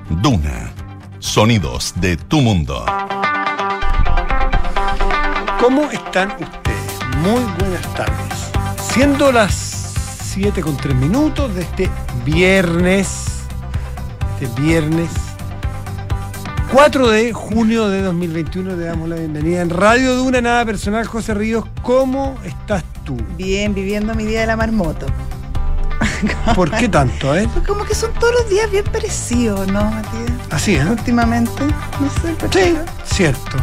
Duna. Sonidos de tu mundo. ¿Cómo están ustedes? Muy buenas tardes. Siendo las 7:03 de este viernes 4 de junio de 2021, le damos la bienvenida en Radio Duna, nada personal. José Ríos, ¿cómo estás tú? Bien, viviendo mi día de la marmota. ¿Por qué tanto, Pues como que son todos los días bien parecidos, ¿no, Matías? Así, Últimamente, no sé. Sí, cierto.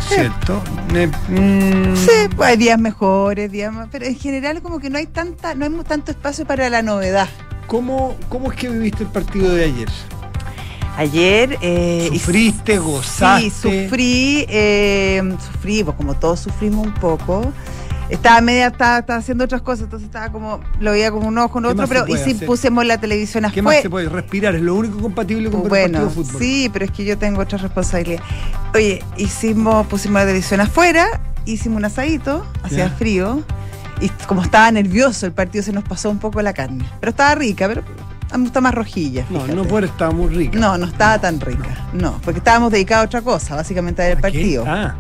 Sí, pues hay días mejores, días más, pero en general como que no hay tanto espacio para la novedad. ¿Cómo es que viviste el partido de ayer? Ayer... ¿Sufriste, gozaste? Sí, sufrí, pues como todos sufrimos un poco. Estaba haciendo otras cosas, entonces estaba como, lo veía como un ojo con otro, pero y sí pusimos la televisión afuera. ¿Qué más se puede? Respirar, es lo único compatible con ver un partido de fútbol. Sí, pero es que yo tengo otra responsabilidad. Oye, pusimos la televisión afuera, hicimos un asadito, hacía frío, y como estaba nervioso el partido se nos pasó un poco la carne. Pero estaba rica, pero me gusta más rojilla. No estaba muy rica. No estaba tan rica. No, porque estábamos dedicados a otra cosa, básicamente a ver el partido.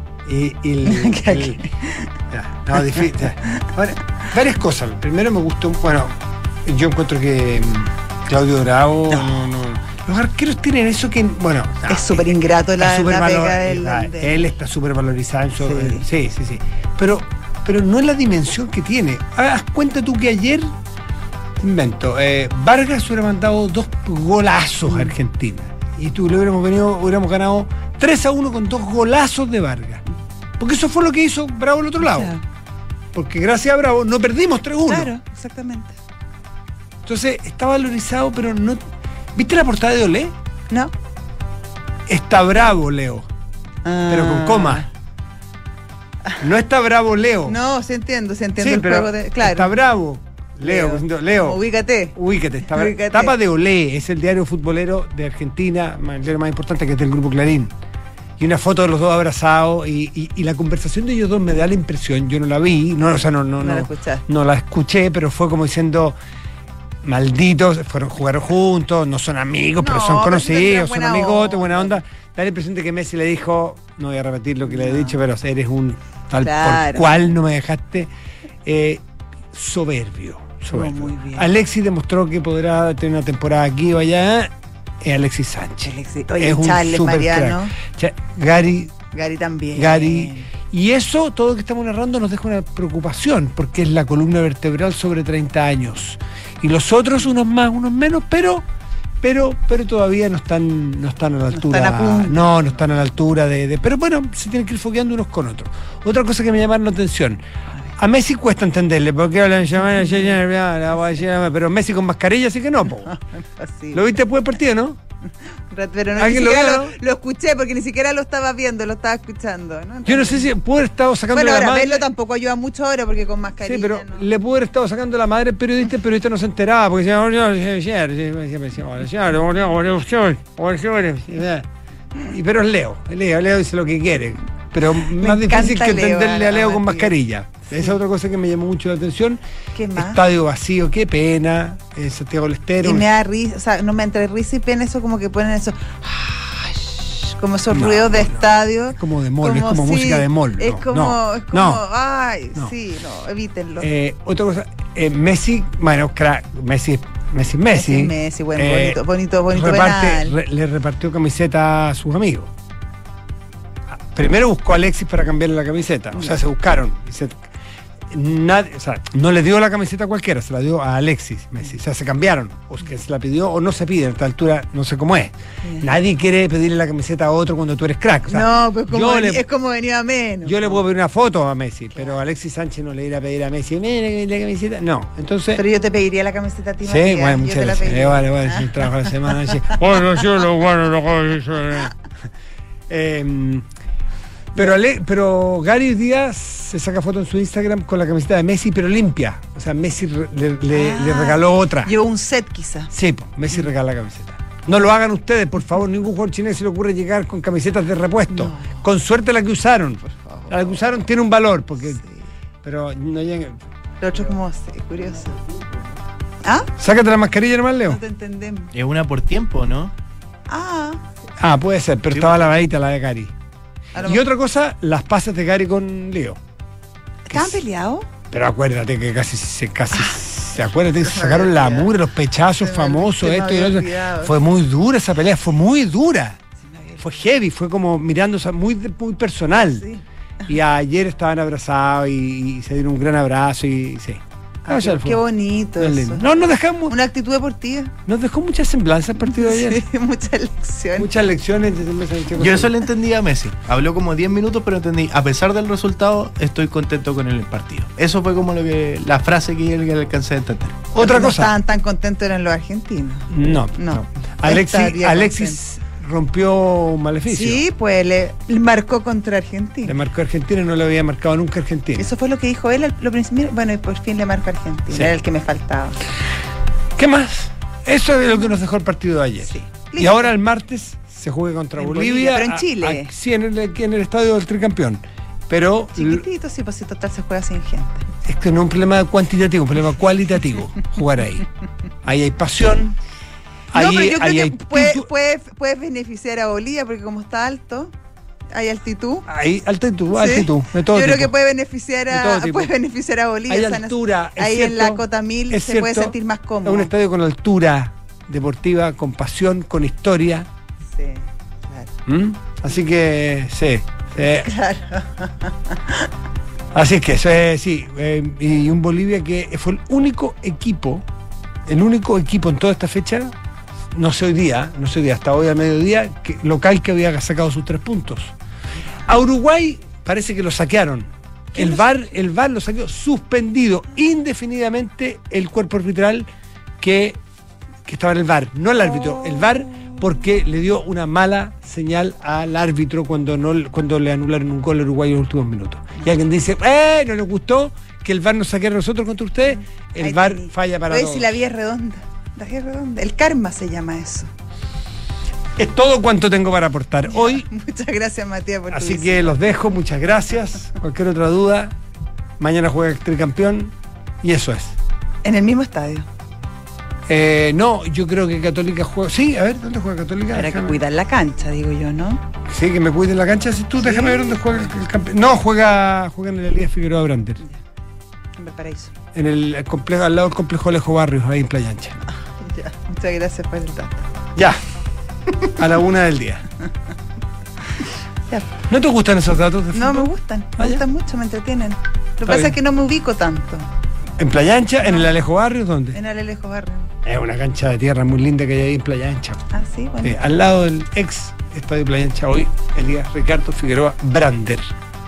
Difícil. Ahora, varias cosas. Primero me gustó, yo encuentro que Claudio Bravo, los arqueros tienen eso que, es súper ingrato la pega él está súper valorizado. Sí. Pero no es la dimensión que tiene. Haz cuenta tú que ayer, Vargas hubiera mandado 2 golazos a Argentina. Y tú hubiéramos ganado 3-1 con 2 golazos de Vargas. Porque eso fue lo que hizo Bravo al otro lado. Claro. Porque gracias a Bravo no perdimos 3-1. Claro, exactamente. Entonces, está valorizado, pero no... ¿Viste la portada de Olé? No. Está bravo, Leo. Pero con coma. No está bravo, Leo. No, se entiende el juego de... Claro. Está bravo. Leo. Ubícate. Ubícate. Tapa de Olé, es el diario futbolero de Argentina, el diario más importante, que es del Grupo Clarín. Y una foto de los dos abrazados y la conversación de ellos dos me da la impresión, yo no la vi, no la escuché, pero fue como diciendo, malditos, jugaron juntos, no son amigos, pero son conocidos, son amigotes, buena onda. Da la impresión de que Messi le dijo, no voy a repetir lo que le he dicho, pero eres un tal por cual no me dejaste, soberbio. Muy bien. Alexis demostró que podrá tener una temporada aquí o allá. Es Alexis Sánchez. Oye, es un Charles super Mariano. Gary también. Y eso, todo lo que estamos narrando, nos deja una preocupación, porque es la columna vertebral sobre 30 años. Y los otros, unos más, unos menos, pero todavía no están a la altura. No están a la altura de. Pero bueno, se tienen que ir fogueando unos con otros. Otra cosa que me llamaron la atención. A Messi cuesta entenderle, porque hablan pero Messi con mascarilla sí que no, po. ¿Lo viste después del partido, no? Pero no, ni siquiera lo escuché, porque ni siquiera lo estaba viendo, lo estaba escuchando, ¿no? Yo no sé si pudo haber estado sacando la madre. Verlo tampoco ayuda mucho ahora, porque con mascarilla. Sí, pero le pudo haber estado sacando la madre el periodista no se enteraba, porque pero es Leo dice lo que quiere. Pero más difícil que entenderle a Leo con mascarilla. Sí. Esa es otra cosa que me llamó mucho la atención. ¿Qué más? Estadio vacío, qué pena. Santiago del Estero. Y me da risa, no me entre risa y pena eso, como que ponen eso. Como esos ruidos de estadio. Es como de mall, es como música de mall. Evítenlo. Otra cosa, Messi, Messi, bonito le repartió camiseta a sus amigos. Primero buscó a Alexis para cambiarle la camiseta. O sea, se buscaron. No le dio la camiseta a cualquiera, se la dio a Alexis Messi. O sea, se cambiaron. O que se la pidió o no se pide. A esta altura no sé cómo es. Nadie quiere pedirle la camiseta a otro cuando tú eres crack. O sea, pues es como venía menos. Yo le puedo pedir una foto a Messi, pero Alexis Sánchez no le irá a pedir a Messi, la camiseta. No, entonces. Pero yo te pediría la camiseta a ti, sí, Matías. Bueno, muchas gracias. Vale, es un trabajo a la semana. Pero Gary Díaz se saca foto en su Instagram con la camiseta de Messi, pero limpia. O sea, Messi le regaló otra. Llevó un set, quizá. Sí, Messi regala la camiseta. No lo hagan ustedes, por favor. Ningún jugador chileno se le ocurre llegar con camisetas de repuesto. No. Con suerte la que usaron. Por favor. La que usaron tiene un valor, porque. Sí. Pero no llega. Lo otro es como curioso. ¿Ah? Sácate la mascarilla nomás, Leo. No te entendemos. Es una por tiempo, ¿no? Ah, puede ser, pero Sí, estaba lavadita la de Cari. A lo Y mejor- otra cosa, las pasas de Cari con Leo. ¿Estaban peleados? Pero acuérdate que acuérdate que se sacaron la mugre, los pechazos Se me- famosos, se me esto y había lo otro. olvidado. Fue muy dura esa pelea, fue muy dura. Se me había Fue heavy, fue como mirándose muy personal. Sí. Y ayer estaban abrazados y se dieron un gran abrazo y sí. Ah, qué bonito Es eso. lindo. No, Una actitud deportiva. nos dejó mucha semblanza el partido de ayer. Sí, muchas lecciones. Muchas lecciones. Yo eso le entendí a Messi. Habló como 10 minutos, pero entendí, a pesar del resultado, estoy contento con el partido. Eso fue como la frase que yo alcancé a entender. Otra No cosa. estaban tan contentos eran los argentinos. No. No. Alexis Estaría rompió un maleficio. Sí, pues le marcó contra Argentina. Le marcó a Argentina y no le había marcado nunca a Argentina. Eso fue lo que dijo él al principio. Bueno, y por fin le marcó a Argentina. Sí. Era el que me faltaba. ¿Qué más? Eso es lo que nos dejó el partido de ayer. Sí. Y Listo. ahora el martes se juega contra En Bolivia. Bolivia, pero en Chile. Sí, aquí en el estadio del tricampeón. Pero Chiquitito, sí, pues si total se juega sin gente. es que no es un problema cuantitativo, un problema cualitativo jugar ahí. Ahí hay pasión. No, Ahí, pero yo ahí creo hay que puede título. beneficiar a Bolivia porque como está alto, hay altitud. Hay altitud, Sí. altitud, de todo Yo creo tipo. que puede beneficiar De todo a tipo. Bolivia. Hay o sea, altura. es ahí en la cierto, cota 1000 es se puede cierto, sentir más Es cómodo. un estadio con altura deportiva, con pasión, con historia. Sí, claro. Así que sí. Claro. Así es que eso es, sí. Y un Bolivia que fue el único equipo en toda esta fecha, no sé hoy día, hasta hoy a mediodía, local que había sacado sus 3 puntos. A Uruguay parece que lo saquearon. El VAR lo saqueó suspendido indefinidamente el cuerpo arbitral que estaba en el VAR, no el árbitro, el VAR, porque le dio una mala señal al árbitro cuando le anularon un gol a Uruguay en los últimos minutos. Y alguien dice, no les gustó que el VAR nos saqueara a nosotros contra ustedes, el Ahí VAR tení. falla para Oye, todos. si la vía es redonda. La vía es redonda. El karma se llama eso. Es todo cuanto tengo para aportar hoy, Muchas gracias, Matías, por tu así visita. que los dejo, muchas gracias. Cualquier otra duda, mañana juega el tricampeón y eso es. En el mismo estadio. No, yo creo que Católica juega. Sí, a ver, ¿dónde juega Católica? Para que Déjame- cuidar la cancha, digo yo, ¿no? Sí, que me cuiden la cancha. Si tú, déjame ver dónde juega el campeón. No, juega en el Elías Figueroa Brander. En Valparaíso. En el complejo, al lado del complejo Alejo Barrios, ahí en Playa Ancha. Ya, muchas gracias por el dato. Ya. A la 1 del día. Ya. ¿No te gustan esos datos de No, me fútbol? gustan. Ah, Me ya. gustan mucho, me entretienen. Lo que Está pasa bien. es que no me ubico tanto ¿En Playa Ancha? ¿En el Alejo Barrios? ¿Dónde? en el Alejo Barrio. Es una cancha de tierra muy linda que hay ahí en Playa Ancha. Ah, sí, bueno. Al lado del ex estadio Playa Ancha, hoy Elías Ricardo Figueroa Brander.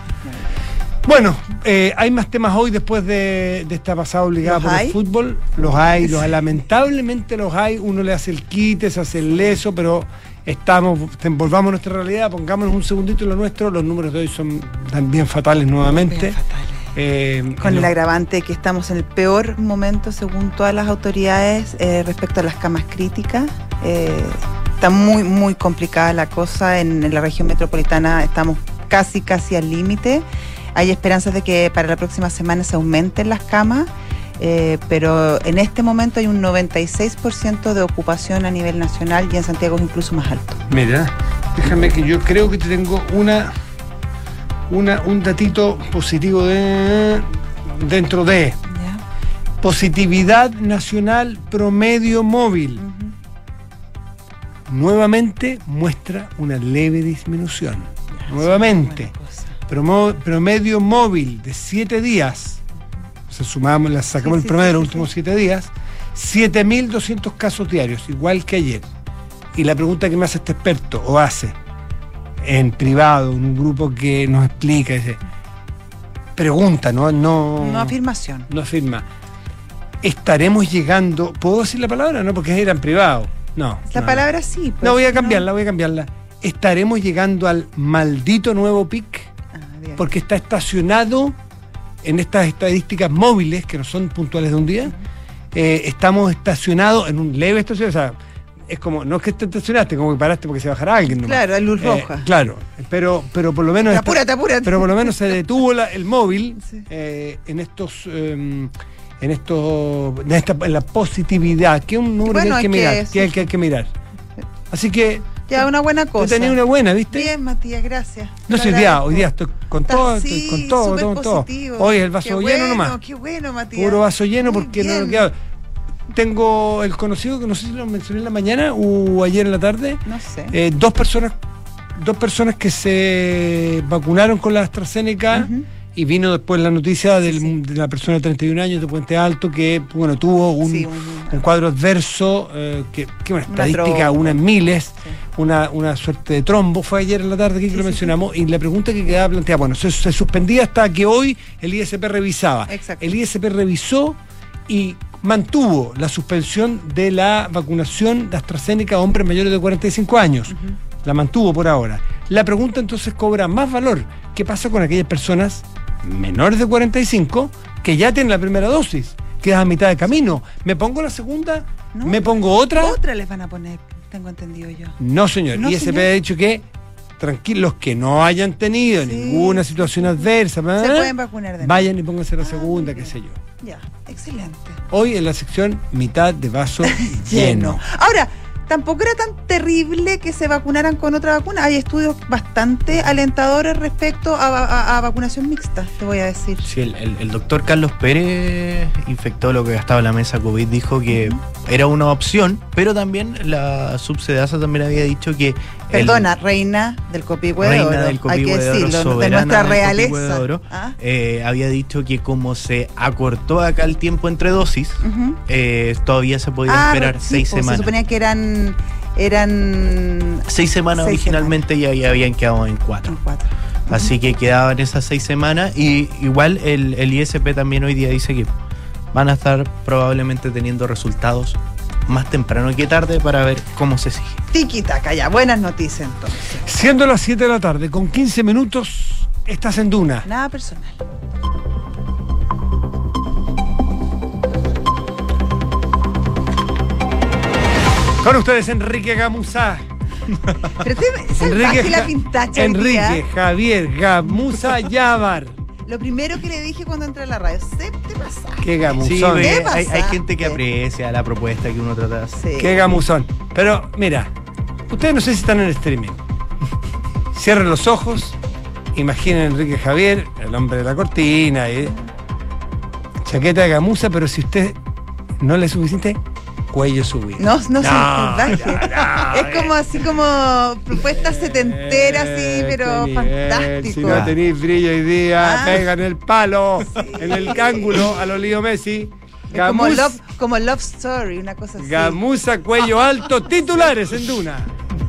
Bueno, hay más temas hoy después de esta pasada obligada ¿Los por hay? el fútbol. Los hay, lamentablemente los hay. Uno le hace el quite, se hace el leso, pero volvamos a nuestra realidad, pongámonos un segundito en lo nuestro. Los números de hoy son también fatales nuevamente. Bien fatales. Con en el lo- agravante que estamos en el peor momento según todas las autoridades respecto a las camas críticas. Está muy, muy complicada la cosa. En la región metropolitana estamos casi al límite. Hay esperanzas de que para la próxima semana se aumenten las camas, pero en este momento hay un 96% de ocupación a nivel nacional y en Santiago es incluso más alto. Mira, déjame que yo creo que te tengo un datito positivo dentro de ¿Ya? positividad nacional promedio móvil. Nuevamente muestra una leve disminución. Nuevamente. Buena cosa. Promedio móvil de 7 días, o sea, sacamos el Sí, promedio de los sí. últimos 7 días, 7.200 casos diarios, igual que ayer. Y la pregunta que me hace este experto, o hace, en privado, en un grupo que nos explica, dice, pregunta, no afirmación. no afirma, ¿estaremos llegando, puedo decir la palabra? No, porque era en privado. No. La no, palabra sí. Pues, No, voy a si cambiarla. ¿Estaremos llegando al maldito nuevo pic? Bien. Porque está estacionado en estas estadísticas móviles, que no son puntuales de un día, estamos estacionados en un leve estacionamiento, o sea, es como, no es que te estacionaste, como que paraste porque se bajara alguien nomás. Claro, hay luz roja. Claro, pero por lo menos Apúrate. pero por lo menos se detuvo el móvil Sí. en la positividad, que es un número Bueno, que hay que hay mirar, que- que hay que mirar. Así que Ya, una buena cosa. Tú tenías una buena, ¿viste? Bien, Matías, gracias. No Te sé, agradezco. hoy día estoy con Estás, todo, sí, estoy con todo, súper todo. positivo. Hoy el vaso Qué lleno bueno, nomás. Qué bueno, Matías. Puro vaso lleno Muy porque no bien. lo queda. Tengo el conocido que no sé si lo mencioné en la mañana o ayer en la tarde. No sé. Dos personas que se vacunaron con la AstraZeneca. Ujú. Y vino después la noticia Sí. de la persona de 31 años de Puente Alto que tuvo Sí, un cuadro adverso, que una estadística, trombo. una en miles, Sí. una suerte de trombo. Fue ayer en la tarde que Sí, lo sí, mencionamos. Y la pregunta que quedaba planteada, bueno, se suspendía hasta que hoy el ISP revisaba. Exacto. El ISP revisó y mantuvo la suspensión de la vacunación de AstraZeneca a hombres mayores de 45 años. La mantuvo por ahora. La pregunta entonces cobra más valor. ¿Qué pasa con aquellas personas menores de 45 que ya tienen la primera dosis? Quedas a mitad de camino. ¿Me pongo la segunda? No. ¿Me pongo otra? Otra les van a poner, tengo entendido yo. No, señor. No, ISP señor. ha dicho que tranquilos, que no hayan tenido Sí, ninguna situación adversa, Se pueden vacunar de nuevo. vayan y pónganse la segunda, muy qué sé bien. yo. Ya, excelente. Hoy en la sección mitad de vaso lleno. Ahora, tampoco era tan terrible que se vacunaran con otra vacuna. Hay estudios bastante alentadores respecto a vacunación mixta, te voy a decir. Sí, el doctor Carlos Pérez, infectólogo que estaba en la mesa COVID, dijo que era una opción, pero también la subsedasa también había dicho que... Perdona, reina del Copihue de Reina Oro, del hay Copihue que de Oro, decirlo, de soberana nuestra del Copihue de realeza. Oro, ¿Ah? había dicho que como se acortó acá el tiempo entre dosis, Ujú. todavía se podía esperar sí, 6 pues, semanas. Se suponía que eran 6 semanas 6 originalmente y ahí habían quedado en 4. 4. Así que quedaban esas 6 semanas y igual el ISP también hoy día dice que van a estar probablemente teniendo resultados más temprano que tarde para ver cómo se sigue. Tiki-taka, ya, buenas noticias entonces. Siendo las 7 de la tarde, con 15 minutos, estás en Duna. Nada personal. Con ustedes, Enrique Gamuza. Pero te salvaje la pintacha hoy día. Enrique Javier Gamuza Yabar. Lo primero que le dije cuando entré a la radio, te pasa. Qué Sí, gamuzón. ve, ¿Qué hay pasaste? gente que aprecia la propuesta que uno trata de hacer. Sí. Qué gamuzón. Pero mira, ustedes no sé si están en el streaming. Cierren los ojos, imaginen a Enrique Javier, el hombre de la cortina, chaqueta de gamuza, pero si usted no le es suficiente, cuello subido. No soy salvaje. no, Es como así como propuesta setentera, así, pero Este nivel, fantástico. Si no tenéis brillo hoy día, Ah. pegan el palo en el cángulo a lo Leo Messi. Es como Gamuz- como Love Story, una cosa así. Gamuza, cuello alto, titulares en Duna.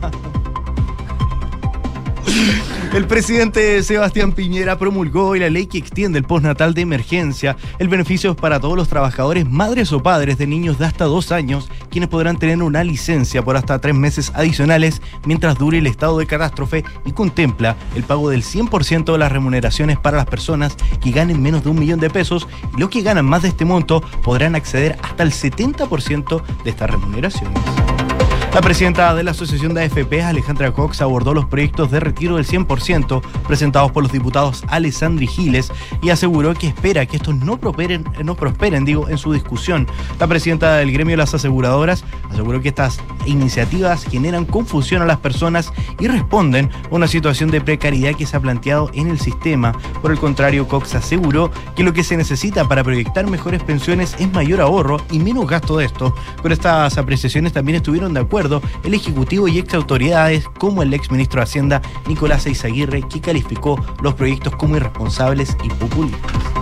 El presidente Sebastián Piñera promulgó hoy la ley que extiende el postnatal de emergencia. El beneficio es para todos los trabajadores, madres o padres de niños de hasta 2 años, quienes podrán tener una licencia por hasta 3 meses adicionales mientras dure el estado de catástrofe y contempla el pago del 100% de las remuneraciones para las personas que ganen menos de 1 millón de pesos y los que ganan más de este monto podrán acceder hasta el 70% de estas remuneraciones. La presidenta de la Asociación de AFP, Alejandra Cox, abordó los proyectos de retiro del 100% presentados por los diputados Alessandri Giles y aseguró que espera que estos no prosperen en su discusión. La presidenta del gremio de las aseguradoras aseguró que estas iniciativas generan confusión a las personas y responden a una situación de precariedad que se ha planteado en el sistema. Por el contrario, Cox aseguró que lo que se necesita para proyectar mejores pensiones es mayor ahorro y menos gasto de esto. Con estas apreciaciones también estuvieron de acuerdo el Ejecutivo y ex autoridades como el ex ministro de Hacienda Nicolás Eizaguirre, que calificó los proyectos como irresponsables y populistas.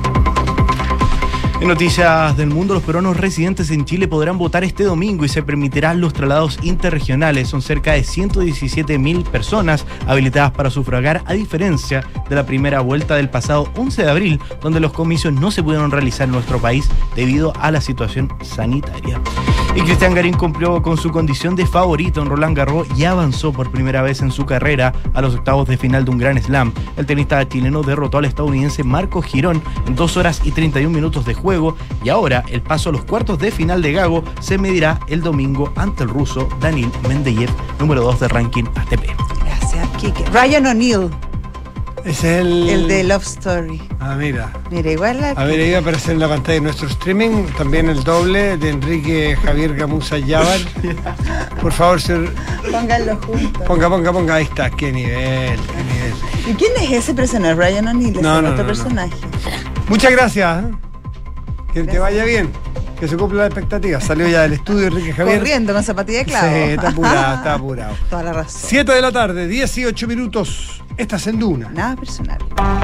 En noticias del mundo, los peruanos residentes en Chile podrán votar este domingo y se permitirán los traslados interregionales. Son cerca de 117.000 personas habilitadas para sufragar, a diferencia de la primera vuelta del pasado 11 de abril, donde los comicios no se pudieron realizar en nuestro país debido a la situación sanitaria. Y Cristian Garín cumplió con su condición de favorito en Roland Garros y avanzó por primera vez en su carrera a los octavos de final de un Grand Slam. El tenista chileno derrotó al estadounidense Marco Girón en 2 horas y 31 minutos de juego y ahora el paso a los cuartos de final de Gago se medirá el domingo ante el ruso Danil Mendeyev, número 2 del ranking ATP. Gracias, Kike. Ryan O'Neill. Ese es El de Love Story. Mira. Mira, igual la... A ver, ahí va a aparecer en la pantalla de nuestro streaming también el doble de Enrique Javier Gamuza Yávar. Por favor, señor. Pónganlo juntos. Ponga. Ahí está. Qué nivel. ¿Y quién es ese personaje? Ryan O'Neal, No, otro personaje. Muchas gracias. Que te vaya bien. Que se cumpla la expectativa. Salió ya del estudio Enrique Javier. Corriendo con zapatilla de clavo. Sí, está apurado. Toda la razón. 7 de la tarde, 18 minutos. Estás en Duna. Nada personal.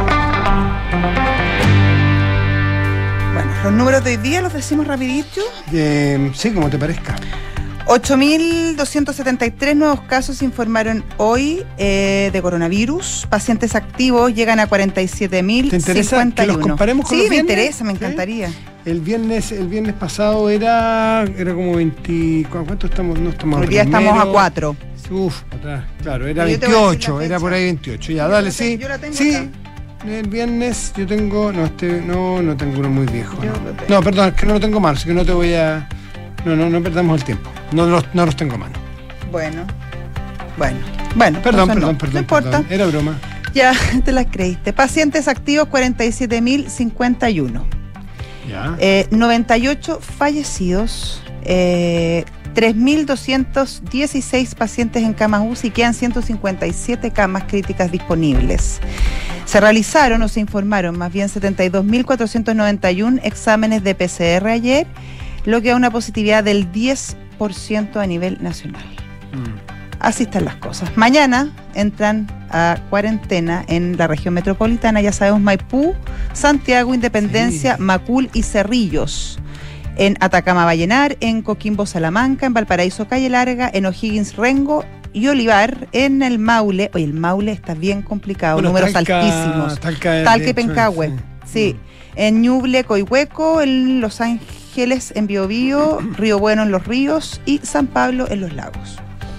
Bueno, los números de hoy día los decimos rapidito. Sí, como te parezca. 8.273 nuevos casos se informaron hoy de coronavirus. Pacientes activos llegan a 47.051. ¿Te interesa que los comparemos con los viernes? Sí, me interesa, me ¿Sí? encantaría. El viernes pasado era como 20. ¿Cuánto estamos? No estamos Hoy día estamos a 4. Uf, atrás. Claro, era Yo te voy a decir 28, la era fecha. por ahí 28. Ya, dale, sí. Yo la tengo sí. acá. El viernes yo tengo. No tengo uno muy viejo. Yo No. lo tengo. No, perdón, es que no lo tengo mal, así que no te voy a. No perdamos el tiempo. No los tengo a mano. Bueno, Perdón. No importa. Era broma. Ya te las creíste. Pacientes activos 47.051. Ya. 98 fallecidos. 3.216 pacientes en camas UCI y quedan 157 camas críticas disponibles. Se realizaron o se informaron más bien 72.491 exámenes de PCR ayer, lo que da una positividad del 10% a nivel nacional. Así están las cosas. Mañana entran a cuarentena en la región metropolitana, ya sabemos, Maipú, Santiago, Independencia, Sí. Macul y Cerrillos. En Atacama, Vallenar, en Coquimbo, Salamanca, en Valparaíso, Calle Larga, en O'Higgins, Rengo y Olivar, en el Maule. Oye, el Maule está bien complicado, Bueno, números Talca, altísimos. Talca y Pencahue, sí. En Ñuble, Coihueco, en Los Ángeles, en Biobío, Río Bueno en Los Ríos y San Pablo en Los Lagos.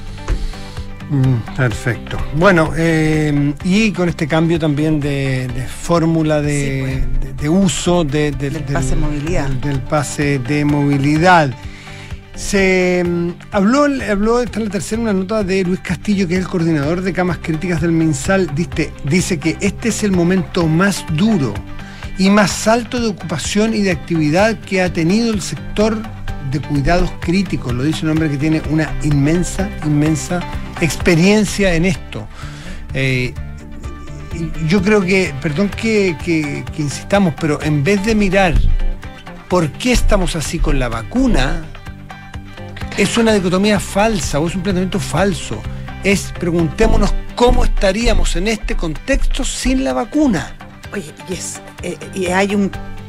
Perfecto. Bueno, y con este cambio también de fórmula de uso del pase de movilidad. Del pase de movilidad. Se habló, está en la tercera, una nota de Luis Castillo, que es el coordinador de camas críticas del MinSal. Dice que este es el momento más duro y más alto de ocupación y de actividad que ha tenido el sector de cuidados críticos. Lo dice un hombre que tiene una inmensa experiencia en esto. Yo creo que, perdón que insistamos, pero en vez de mirar por qué estamos así con la vacuna, es una dicotomía falsa o es un planteamiento falso. Preguntémonos cómo estaríamos en este contexto sin la vacuna. Oye, y hay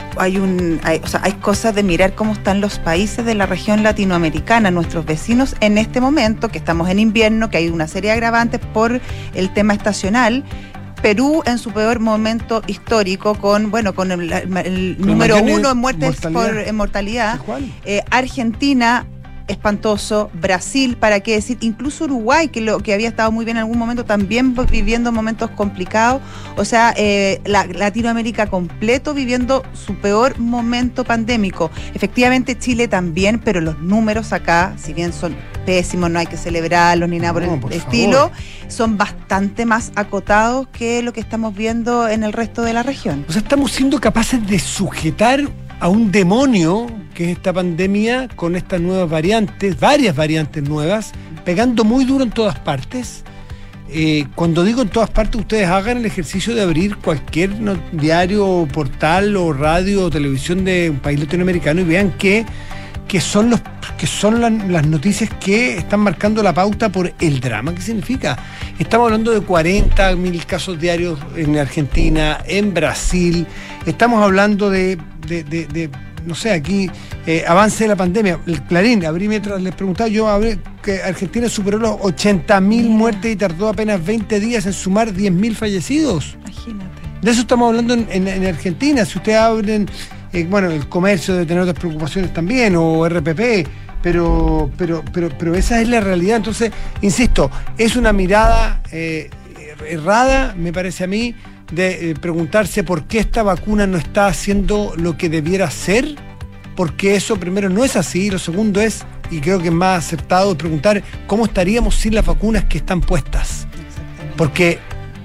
cosas de mirar cómo están los países de la región latinoamericana, nuestros vecinos en este momento, que estamos en invierno, que hay una serie de agravantes por el tema estacional. Perú en su peor momento histórico con el número 1 en muertes en mortalidad. Argentina, espantoso. Brasil, para qué decir, incluso Uruguay, que había estado muy bien en algún momento, también viviendo momentos complicados. O sea, Latinoamérica completo viviendo su peor momento pandémico. Efectivamente Chile también, pero los números acá, si bien son pésimos, no hay que celebrarlos ni nada por el estilo, son bastante más acotados que lo que estamos viendo en el resto de la región. O sea, estamos siendo capaces de sujetar a un demonio que es esta pandemia con estas nuevas variantes, varias variantes nuevas, pegando muy duro en todas partes. Cuando digo en todas partes, ustedes hagan el ejercicio de abrir cualquier diario, portal o radio o televisión de un país latinoamericano y vean que son las noticias que están marcando la pauta por el drama que significa. Estamos hablando de 40.000 casos diarios en Argentina, en Brasil. Estamos hablando de no sé, aquí avance de la pandemia. El Clarín, abrí mientras les preguntaba, que Argentina superó los 80.000 muertes y tardó apenas 20 días en sumar 10.000 fallecidos. Imagínate. De eso estamos hablando en Argentina. Si ustedes abren, el comercio debe tener otras preocupaciones también, o RPP, pero esa es la realidad. Entonces, insisto, es una mirada errada, me parece a mí, de preguntarse por qué esta vacuna no está haciendo lo que debiera hacer, porque eso primero no es así, y lo segundo es, y creo que es más acertado, preguntar cómo estaríamos sin las vacunas que están puestas. Porque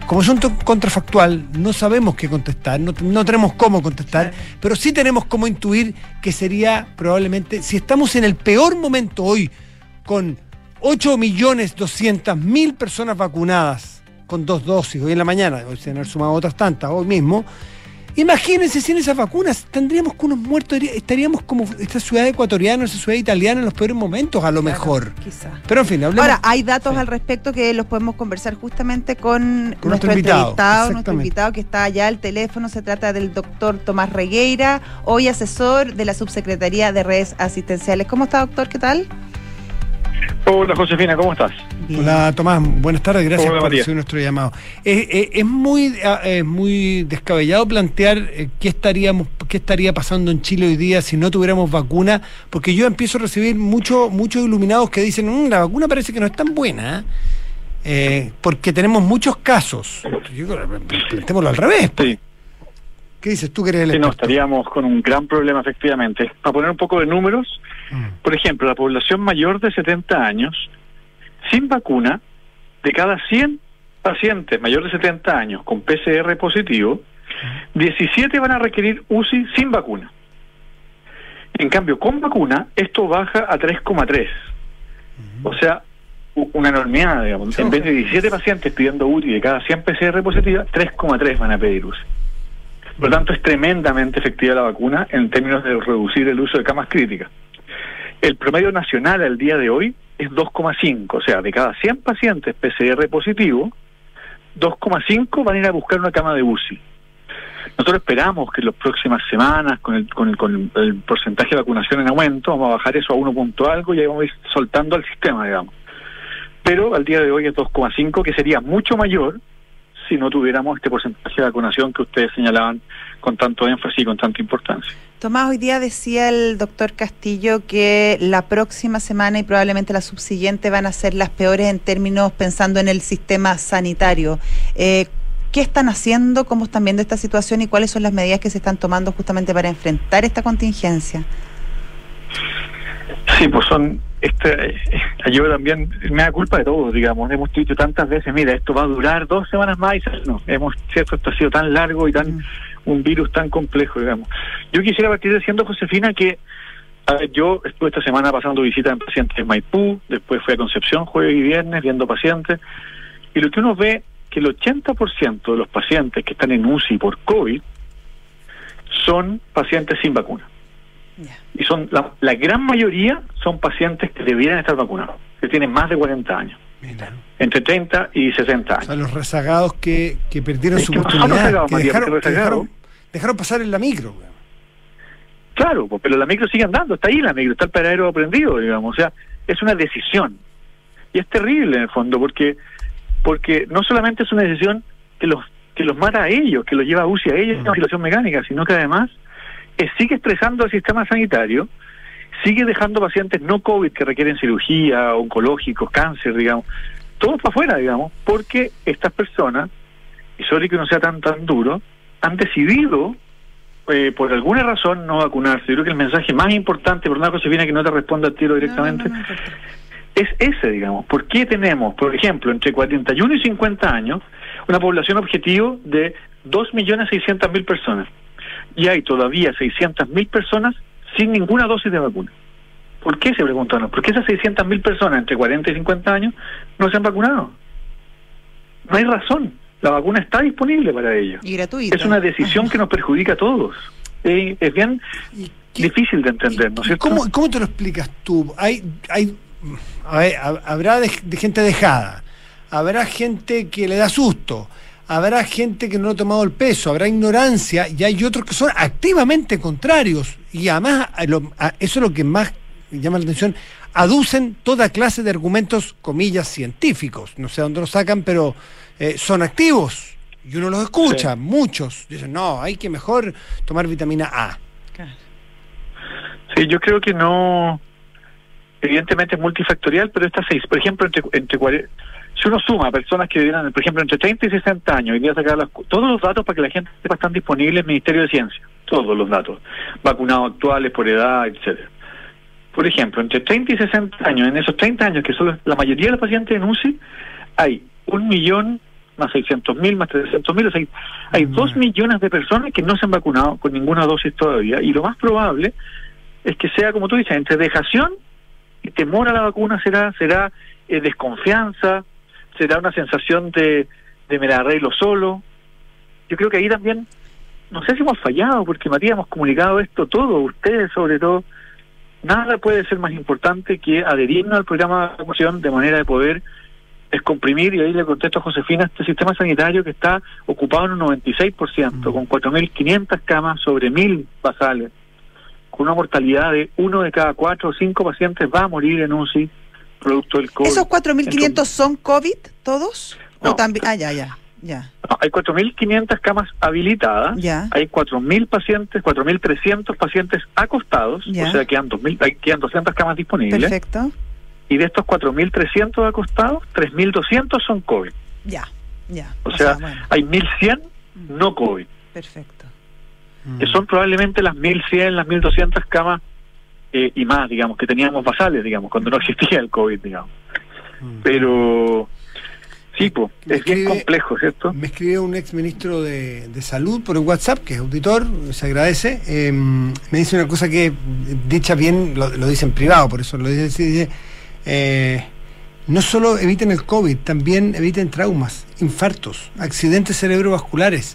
como es un contrafactual, no sabemos qué contestar, no tenemos cómo contestar, pero sí tenemos cómo intuir que sería probablemente, si estamos en el peor momento hoy, con 8.200.000 personas vacunadas con 2 dosis, hoy en la mañana, hoy se han sumado otras tantas, hoy mismo. Imagínense sin esas vacunas, tendríamos que unos muertos, estaríamos como esta ciudad ecuatoriana, esa ciudad italiana en los peores momentos, a lo mejor. Quizá. Pero en fin, hablemos. Ahora, hay datos al respecto que los podemos conversar justamente con nuestro invitado que está allá al teléfono. Se trata del doctor Tomás Regueira, hoy asesor de la Subsecretaría de Redes Asistenciales. ¿Cómo está, doctor? ¿Qué tal? Hola, Josefina, ¿cómo estás? Bien. Hola, Tomás, buenas tardes, gracias Hola, por Matías. recibir nuestro llamado. Es muy descabellado plantear qué estaría pasando en Chile hoy día si no tuviéramos vacuna, porque yo empiezo a recibir muchos iluminados que dicen, la vacuna parece que no es tan buena, porque tenemos muchos casos. Plantémoslo al revés. Pues. Sí. ¿Qué dices tú que eres el Sí, no, experto? estaríamos con un gran problema, efectivamente. Para poner un poco de números, por ejemplo, la población mayor de 70 años, sin vacuna, de cada 100 pacientes mayores de 70 años con PCR positivo, 17 van a requerir UCI sin vacuna. En cambio, con vacuna, esto baja a 3,3. O sea, una enormidad, digamos. En vez de 17 pacientes pidiendo UCI de cada 100 PCR positivas, 3,3 van a pedir UCI. Por lo tanto, es tremendamente efectiva la vacuna en términos de reducir el uso de camas críticas. El promedio nacional al día de hoy es 2,5, o sea, de cada 100 pacientes PCR positivo, 2,5 van a ir a buscar una cama de UCI. Nosotros esperamos que en las próximas semanas, con el porcentaje de vacunación en aumento, vamos a bajar eso a 1 punto algo y ahí vamos a ir soltando al sistema, digamos. Pero al día de hoy es 2,5, que sería mucho mayor si no tuviéramos este porcentaje de vacunación que ustedes señalaban con tanto énfasis y con tanta importancia. Tomás, hoy día decía el doctor Castillo que la próxima semana y probablemente la subsiguiente van a ser las peores en términos pensando en el sistema sanitario. ¿Qué están haciendo? ¿Cómo están viendo esta situación? ¿Y cuáles son las medidas que se están tomando justamente para enfrentar esta contingencia? Sí, pues yo también, me da culpa de todos, digamos. Hemos dicho tantas veces, mira, esto va a durar 2 semanas más y no. Cierto, esto ha sido tan largo y un virus tan complejo, digamos. Yo quisiera partir diciendo, Josefina, que yo estuve esta semana pasando visitas en pacientes en Maipú, después fui a Concepción jueves y viernes viendo pacientes, y lo que uno ve que el 80% de los pacientes que están en UCI por COVID son pacientes sin vacuna. Y son la gran mayoría son pacientes que debieran estar vacunados, que tienen más de 40 años. Mira. Entre 30 y 60 años. O sea, los rezagados que perdieron Es su que no son oportunidad, rezagados, Matías, dejaron pasar en la micro. Claro, pero la micro sigue andando, está ahí la micro, está el paradero prendido, digamos. O sea, es una decisión. Y es terrible en el fondo, porque no solamente es una decisión que los mata a ellos, que los lleva a UCI a ellos, en una situación mecánica, sino que además sigue estresando al sistema sanitario, sigue dejando pacientes no COVID que requieren cirugía, oncológicos, cáncer, digamos, todos para afuera, digamos, porque estas personas, y sorry que no sea tan duro, han decidido por alguna razón no vacunarse. Yo creo que el mensaje más importante, por una cosa viene que no te responda al tiro directamente, No. es ese, digamos. ¿Por qué tenemos, por ejemplo, entre 41 y 50 años, una población objetivo de 2.600.000 personas? Y hay todavía 600.000 personas sin ninguna dosis de vacuna. ¿Por qué, se preguntan? ¿Por qué esas 600.000 personas entre 40 y 50 años no se han vacunado? No hay razón. La vacuna está disponible para ellos. Y gratuita. Es una decisión que nos perjudica a todos. Es bien difícil de entender, ¿no es cierto? ¿Cómo te lo explicas tú? Habrá de gente dejada, habrá gente que le da susto, habrá gente que no ha tomado el peso, habrá ignorancia, y hay otros que son activamente contrarios, y además eso es lo que más llama la atención, aducen toda clase de argumentos, comillas, científicos, no sé dónde los sacan, pero son activos, y uno los escucha, sí. Muchos dicen, no, hay que mejor tomar vitamina A. Claro. Sí, yo creo que no, evidentemente es multifactorial, pero estas 6, por ejemplo, si uno suma personas que debieran, por ejemplo, entre 30 y 60 años, hoy día sacar todos los datos para que la gente sepa, están disponibles en el Ministerio de Ciencia, todos los datos, vacunados actuales, por edad, etcétera. Por ejemplo, entre 30 y 60 años, en esos 30 años, que son la mayoría de los pacientes en UCI, hay 1.000.000 más 600.000, más 300.000, o sea, hay 2 millones de personas que no se han vacunado con ninguna dosis todavía, y lo más probable es que sea, como tú dices, entre dejación y temor a la vacuna, será desconfianza, será una sensación de me la arreglo solo. Yo creo que ahí también, no sé si hemos fallado, porque Matías, hemos comunicado esto todo, ustedes sobre todo. Nada puede ser más importante que adherirnos al programa de vacunación de manera de poder descomprimir, y ahí le contesto a Josefina, este sistema sanitario que está ocupado en un 96%, con 4.500 camas sobre 1.000 basales, con una mortalidad de 1 de cada 4 o 5 pacientes va a morir en UCI producto del COVID. ¿Esos 4.500 son COVID todos? No. ¿O también? Ya. No, hay 4.500 camas habilitadas, Ya. hay 4.000 pacientes, 4.300 pacientes acostados, Ya. o sea, quedan 200 camas disponibles. Perfecto. Y de estos 4.300 acostados, 3.200 son COVID. Ya. O sea, bueno, hay 1.100 no COVID, perfecto. que son probablemente las 1.100, las 1.200 camas y más, digamos, que teníamos basales, digamos, cuando no existía el COVID, digamos. Pero sí, pues, es bien complejo, ¿cierto? Me escribió un ex ministro de Salud por el WhatsApp, que es auditor, se agradece. Me dice una cosa que, dicha bien, lo dice en privado, por eso lo dice, no solo eviten el COVID, también eviten traumas, infartos, accidentes cerebrovasculares.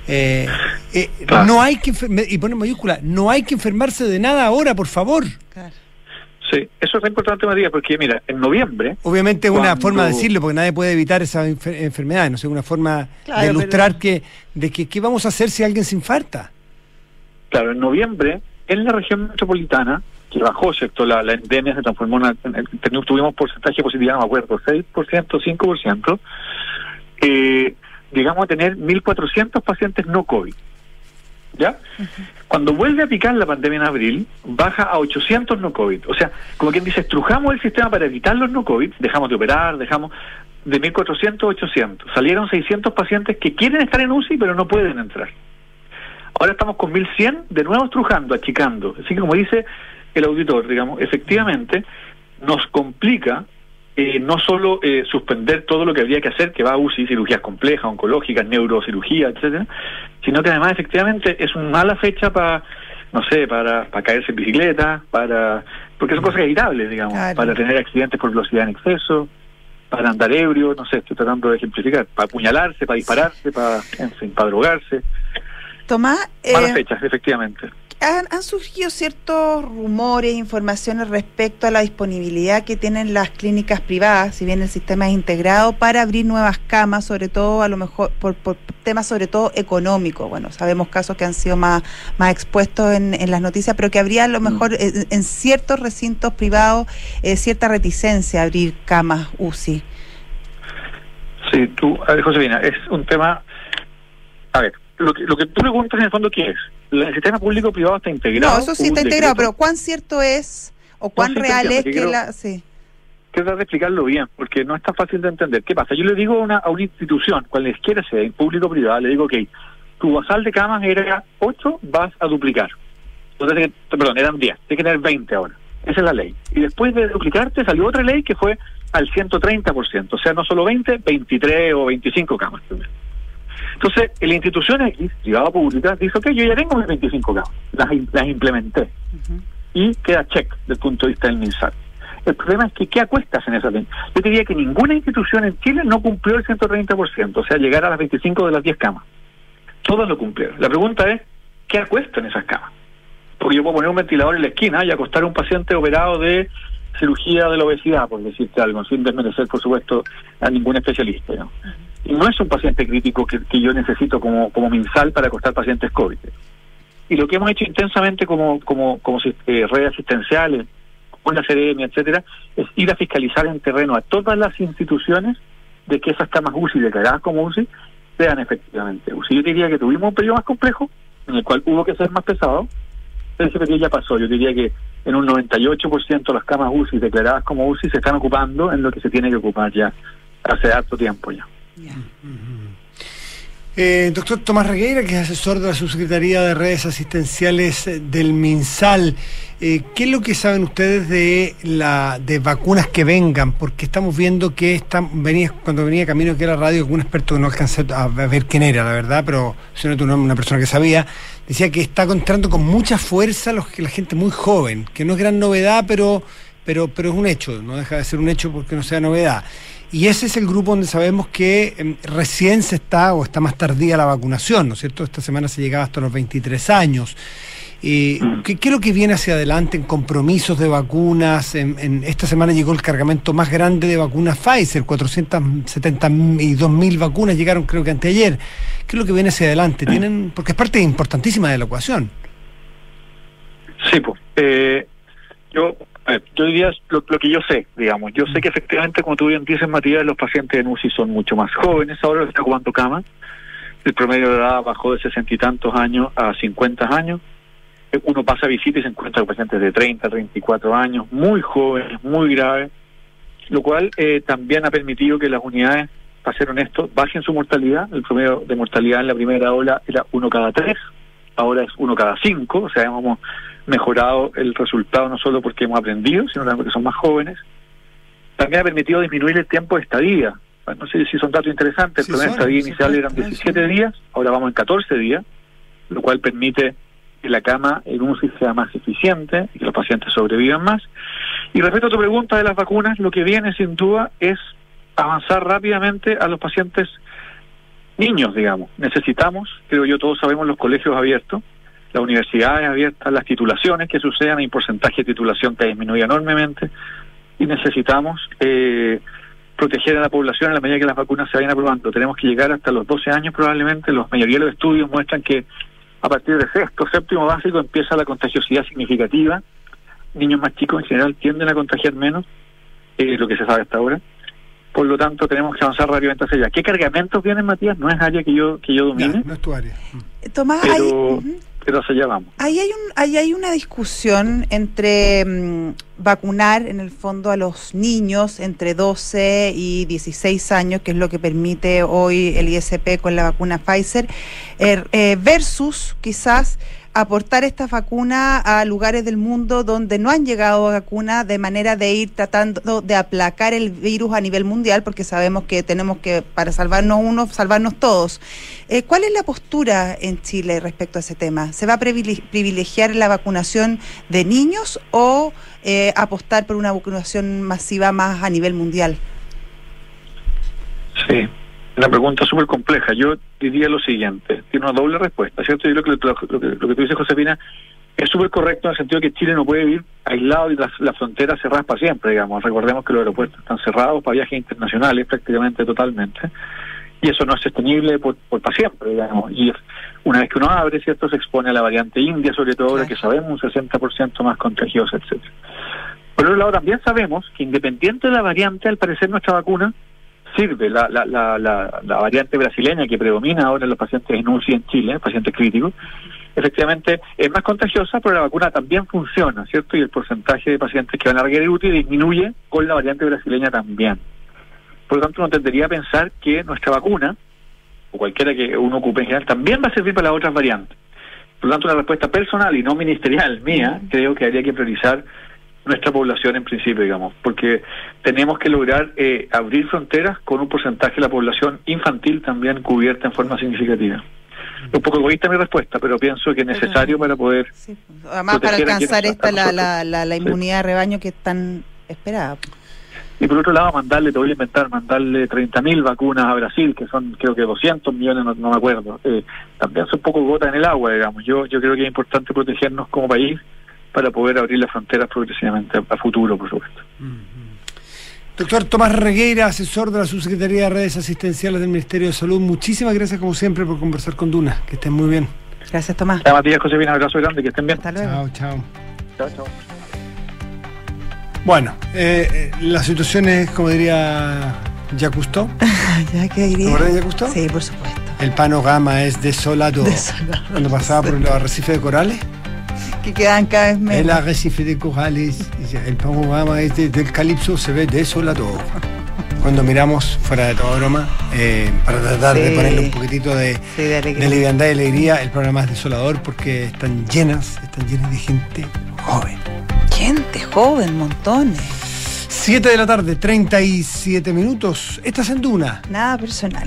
Claro. No hay que, y pone en mayúscula, no hay que enfermarse de nada ahora, por favor. Claro. Sí, eso es importante, Matías, porque mira, en noviembre... Obviamente es una cuando- forma de decirlo, porque nadie puede evitar esa enfermedad, no sé, una forma Claro, de ilustrar qué vamos a hacer si alguien se infarta. Claro, en noviembre, en la región metropolitana, que bajó, ¿cierto? La endemia se transformó tuvimos porcentaje positivo, no me acuerdo, 6%, 5%, llegamos a tener 1.400 pacientes no COVID. ¿Ya? Cuando vuelve a picar la pandemia en abril, baja a 800 no COVID. O sea, como quien dice, estrujamos el sistema para evitar los no COVID, dejamos de operar, dejamos de 1.400 a 800. Salieron 600 pacientes que quieren estar en UCI, pero no pueden entrar. Ahora estamos con 1.100, de nuevo estrujando, achicando. Así que, como dice el auditor, digamos, efectivamente nos complica no solo suspender todo lo que habría que hacer, que va a UCI, cirugías complejas, oncológicas, neurocirugía, etcétera, sino que además efectivamente es una mala fecha para caerse en bicicleta, porque son cosas evitables, digamos, Claro. para tener accidentes por velocidad en exceso, para andar ebrio, no sé, estoy tratando de ejemplificar, para apuñalarse, para dispararse, para drogarse. Tomás, Malas fechas, efectivamente. han surgido ciertos rumores, informaciones respecto a la disponibilidad que tienen las clínicas privadas, si bien el sistema es integrado, para abrir nuevas camas, sobre todo a lo mejor por temas sobre todo económicos. Bueno, sabemos casos que han sido más expuestos en las noticias, pero que habría a lo mejor en ciertos recintos privados cierta reticencia a abrir camas UCI. Sí, a ver, Josefina, es un tema... A ver, lo que tú preguntas en el fondo, ¿qué es? ¿El sistema público-privado está integrado? No, eso sí está integrado, pero ¿cuán cierto es o cuán real es que la... Sí. Quiero tratar de explicarlo bien, porque no es tan fácil de entender. ¿Qué pasa? Yo le digo a una institución, cualesquiera sea, público-privada, le digo, ok, tu basal de camas era 8, vas a duplicar. Entonces, eran 10, tienes que tener 20 ahora. Esa es la ley. Y después de duplicarte salió otra ley que fue al 130%, o sea, no solo 20, 23 o 25 camas. Entonces, la institución X, privada o pública, dice, ok, yo ya tengo mis 25 camas, las implementé. Y queda check desde el punto de vista del MinSal. El problema es que, ¿qué acuestas en esa ley? Yo diría que ninguna institución en Chile no cumplió el 130%, o sea, llegar a las 25 de las 10 camas. Todas lo cumplieron. La pregunta es, ¿qué acuesta en esas camas? Porque yo puedo poner un ventilador en la esquina y acostar a un paciente operado de cirugía de la obesidad, por decirte algo, sin desmerecer, por supuesto, a ningún especialista, ¿no? Y no es un paciente crítico que yo necesito como MinSal para acostar pacientes COVID. Y lo que hemos hecho intensamente como redes asistenciales, con la CDM, etcétera, es ir a fiscalizar en terreno a todas las instituciones de que esas camas UCI declaradas como UCI sean efectivamente UCI. Yo diría que tuvimos un periodo más complejo, en el cual hubo que ser más pesado, pero ese periodo ya pasó. Yo diría que en un 98% las camas UCI declaradas como UCI se están ocupando en lo que se tiene que ocupar ya hace harto tiempo ya. Doctor Tomás Regueira, que es asesor de la Subsecretaría de Redes Asistenciales del MinSal, ¿qué es lo que saben ustedes de vacunas que vengan? Porque estamos viendo que cuando venía camino aquí a la radio, un experto que no alcancé a ver quién era, la verdad, pero si no, una persona que sabía, decía que está entrando con mucha fuerza la gente muy joven, que no es gran novedad, pero es un hecho, no deja de ser un hecho porque no sea novedad. Y ese es el grupo donde sabemos que recién está más tardía la vacunación, ¿no es cierto? Esta semana se llegaba hasta los 23 años. ¿Qué es lo que viene hacia adelante en compromisos de vacunas? Esta semana llegó el cargamento más grande de vacunas Pfizer, 472.000 vacunas llegaron creo que anteayer. ¿Qué es lo que viene hacia adelante? Porque es parte importantísima de la ecuación. Sí, pues. Yo diría lo que yo sé, digamos. Yo sé que efectivamente, como tú bien dices, Matías, los pacientes en UCI son mucho más jóvenes. Ahora está ocupando cama. El promedio de edad bajó de 60 y tantos años a 50 años. Uno pasa visita y se encuentra con pacientes de 30, 34 años, muy jóvenes, muy graves, lo cual también ha permitido que las unidades, para ser honestos, bajen su mortalidad. El promedio de mortalidad en la primera ola era 1 cada 3, ahora es 1 cada 5, o sea, hemos mejorado el resultado no solo porque hemos aprendido, sino también porque son más jóvenes. También ha permitido disminuir el tiempo de estadía. No sé si son datos interesantes, el promedio de estadía inicial eran 17 días, ahora vamos en 14 días, lo cual permite que la cama en UCI sea más eficiente y que los pacientes sobrevivan más. Y respecto a tu pregunta de las vacunas, lo que viene sin duda es avanzar rápidamente a los pacientes niños, digamos. Necesitamos, creo yo, todos sabemos, los colegios abiertos, las universidades abiertas, las titulaciones que sucedan, hay un porcentaje de titulación que ha disminuido enormemente, y necesitamos proteger a la población en la medida que las vacunas se vayan aprobando. Tenemos que llegar hasta los 12 años probablemente. La mayoría de los estudios muestran que a partir de sexto, séptimo básico empieza la contagiosidad significativa. Niños más chicos en general tienden a contagiar menos, lo que se sabe hasta ahora. Por lo tanto, tenemos que avanzar rápidamente hacia allá. ¿Qué cargamentos vienen, Matías? No es área que yo domine. No es tu área. Tomás, pero hacia allá vamos. Ahí hay una discusión entre vacunar en el fondo a los niños entre 12 y 16 años, que es lo que permite hoy el ISP con la vacuna Pfizer, versus quizás aportar esta vacuna a lugares del mundo donde no han llegado vacunas, de manera de ir tratando de aplacar el virus a nivel mundial, porque sabemos que tenemos que, para salvarnos uno, salvarnos todos. ¿Cuál es la postura en Chile respecto a ese tema? ¿Se va a privilegiar la vacunación de niños o apostar por una vacunación masiva más a nivel mundial? Sí. Una pregunta súper compleja. Yo diría lo siguiente, tiene una doble respuesta, ¿cierto? Yo creo que lo que tú dices, Josefina, es súper correcto en el sentido de que Chile no puede vivir aislado y las fronteras cerradas para siempre, digamos. Recordemos que los aeropuertos están cerrados para viajes internacionales prácticamente totalmente, y eso no es sostenible por para siempre, digamos. Y una vez que uno abre, ¿cierto?, se expone a la variante india, sobre todo ahora que sabemos un 60% más contagiosa, etcétera. Por otro lado, también sabemos que independiente de la variante, al parecer nuestra vacuna sirve. La variante brasileña que predomina ahora en los pacientes en UCI en Chile, pacientes críticos, efectivamente es más contagiosa, pero la vacuna también funciona, ¿cierto? Y el porcentaje de pacientes que van a requerir UTI disminuye con la variante brasileña también. Por lo tanto, uno tendería a pensar que nuestra vacuna, o cualquiera que uno ocupe en general, también va a servir para las otras variantes. Por lo tanto, una respuesta personal y no ministerial mía, creo que habría que priorizar nuestra población en principio, digamos, porque tenemos que lograr abrir fronteras con un porcentaje de la población infantil también cubierta en forma significativa. Un poco egoísta mi respuesta, pero pienso que es necesario para poder... Sí, además para alcanzar la inmunidad de rebaño que es tan esperada. Y por otro lado, mandarle 30.000 vacunas a Brasil, que son creo que 200 millones, no me acuerdo. También son poco gotas en el agua, digamos. Yo creo que es importante protegernos como país para poder abrir las fronteras progresivamente a futuro, por supuesto. Doctor Tomás Regueira, asesor de la Subsecretaría de Redes Asistenciales del Ministerio de Salud, muchísimas gracias como siempre por conversar con Duna. Que estén muy bien. Gracias, Tomás. Matías, Josefina, un abrazo grande, que estén bien. Hasta luego. Chao. Bueno, la situación es, como diría Jacques Cousteau. ¿Ya qué diría? ¿Te acuerdas de Jacques Cousteau? Sí, por supuesto. El panorama es desolador. Cuando pasaba por los arrecifes de corales, que quedan cada vez menos. El arrecife de corales, el panorama es del calipso, se ve desolador. cuando miramos, fuera de toda broma, para tratar de ponerle un poquitito de liviandad y alegría, el programa es desolador porque están llenas de gente joven. Gente joven, montones. 7 de la tarde, 37 minutos. Estás en Duna. Nada personal.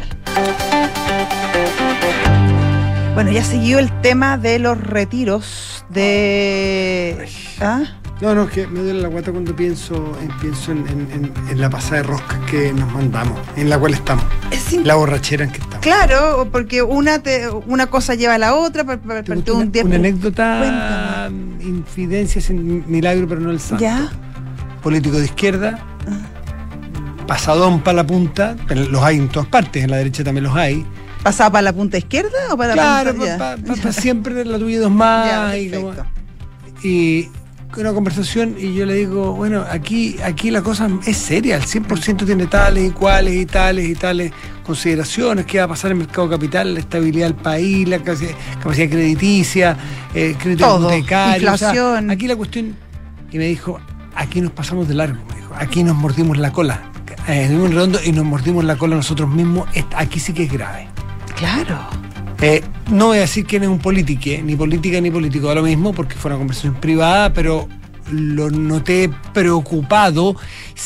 Bueno, ya siguió el tema de los retiros de... ¿Ah? No, es que me duele la guata cuando pienso en la pasada de roscas que nos mandamos, en la cual estamos, la borrachera en que estamos. Claro, porque una cosa lleva a la otra. Una anécdota, infidencia, sin milagro, pero no el santo. ¿Ya? Político de izquierda, pasadón para la punta, pero los hay en todas partes, en la derecha también los hay. ¿Pasaba para la punta izquierda o para la punta? Claro, para siempre la tuya y dos más. Ya, y una conversación y yo le digo, bueno, aquí la cosa es seria, el 100% tiene tales y cuales y tales consideraciones, qué va a pasar en el mercado capital, la estabilidad del país, la capacidad crediticia, crédito hipotecario, inflación. Aquí la cuestión, y me dijo, aquí nos pasamos de largo, me dijo, aquí nos mordimos la cola, en redondo y nos mordimos la cola nosotros mismos, aquí sí que es grave. Claro. No voy a decir quién es un político, ni política ni político, da lo mismo, porque fue una conversación privada, pero lo noté preocupado,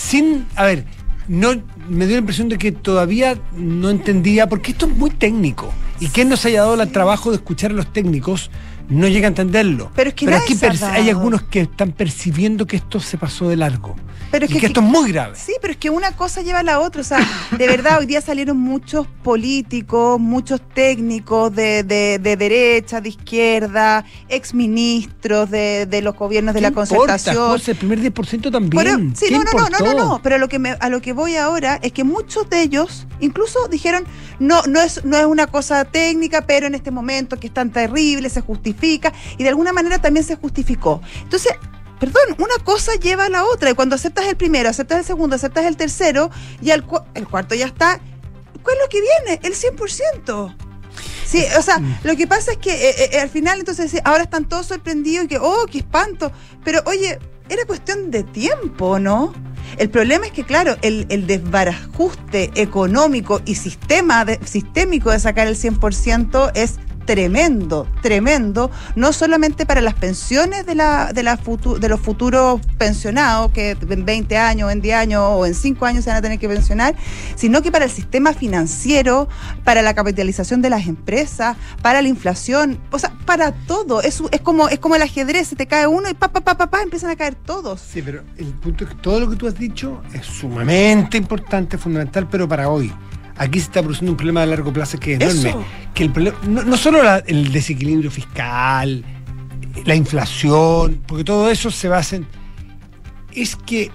no me dio la impresión de que todavía no entendía, porque esto es muy técnico, y quien no se haya dado el trabajo de escuchar a los técnicos no llega a entenderlo. Pero es que aquí hay algunos que están percibiendo que esto se pasó de largo. Pero es que esto es muy grave. Sí, pero es que una cosa lleva a la otra. O sea, de verdad, hoy día salieron muchos políticos, muchos técnicos de derecha, de izquierda, exministros de los gobiernos de la concertación. El primer 10% también. Sí, no. Pero a lo que voy ahora es que muchos de ellos incluso dijeron, no es una cosa técnica, pero en este momento que es tan terrible, se justifica, y de alguna manera también se justificó. Entonces, perdón, una cosa lleva a la otra, y cuando aceptas el primero, aceptas el segundo, aceptas el tercero, y el cuarto ya está, ¿cuál es lo que viene? El 100%. Sí, o sea, lo que pasa es que al final entonces ahora están todos sorprendidos y que, qué espanto, pero oye, era cuestión de tiempo, ¿no? El problema es que, claro, el desbarajuste económico y sistémico de sacar el 100% es tremendo, no solamente para las pensiones de los futuros pensionados, que en 20 años, en 10 años o en 5 años se van a tener que pensionar, sino que para el sistema financiero, para la capitalización de las empresas, para la inflación, o sea, para todo. Es como el ajedrez, se te cae uno y empiezan a caer todos. Sí, pero el punto es que todo lo que tú has dicho es sumamente importante, fundamental, pero para hoy. Aquí se está produciendo un problema de largo plazo que es enorme. Que el problema, no solo el desequilibrio fiscal, la inflación, porque todo eso se basa en... Es que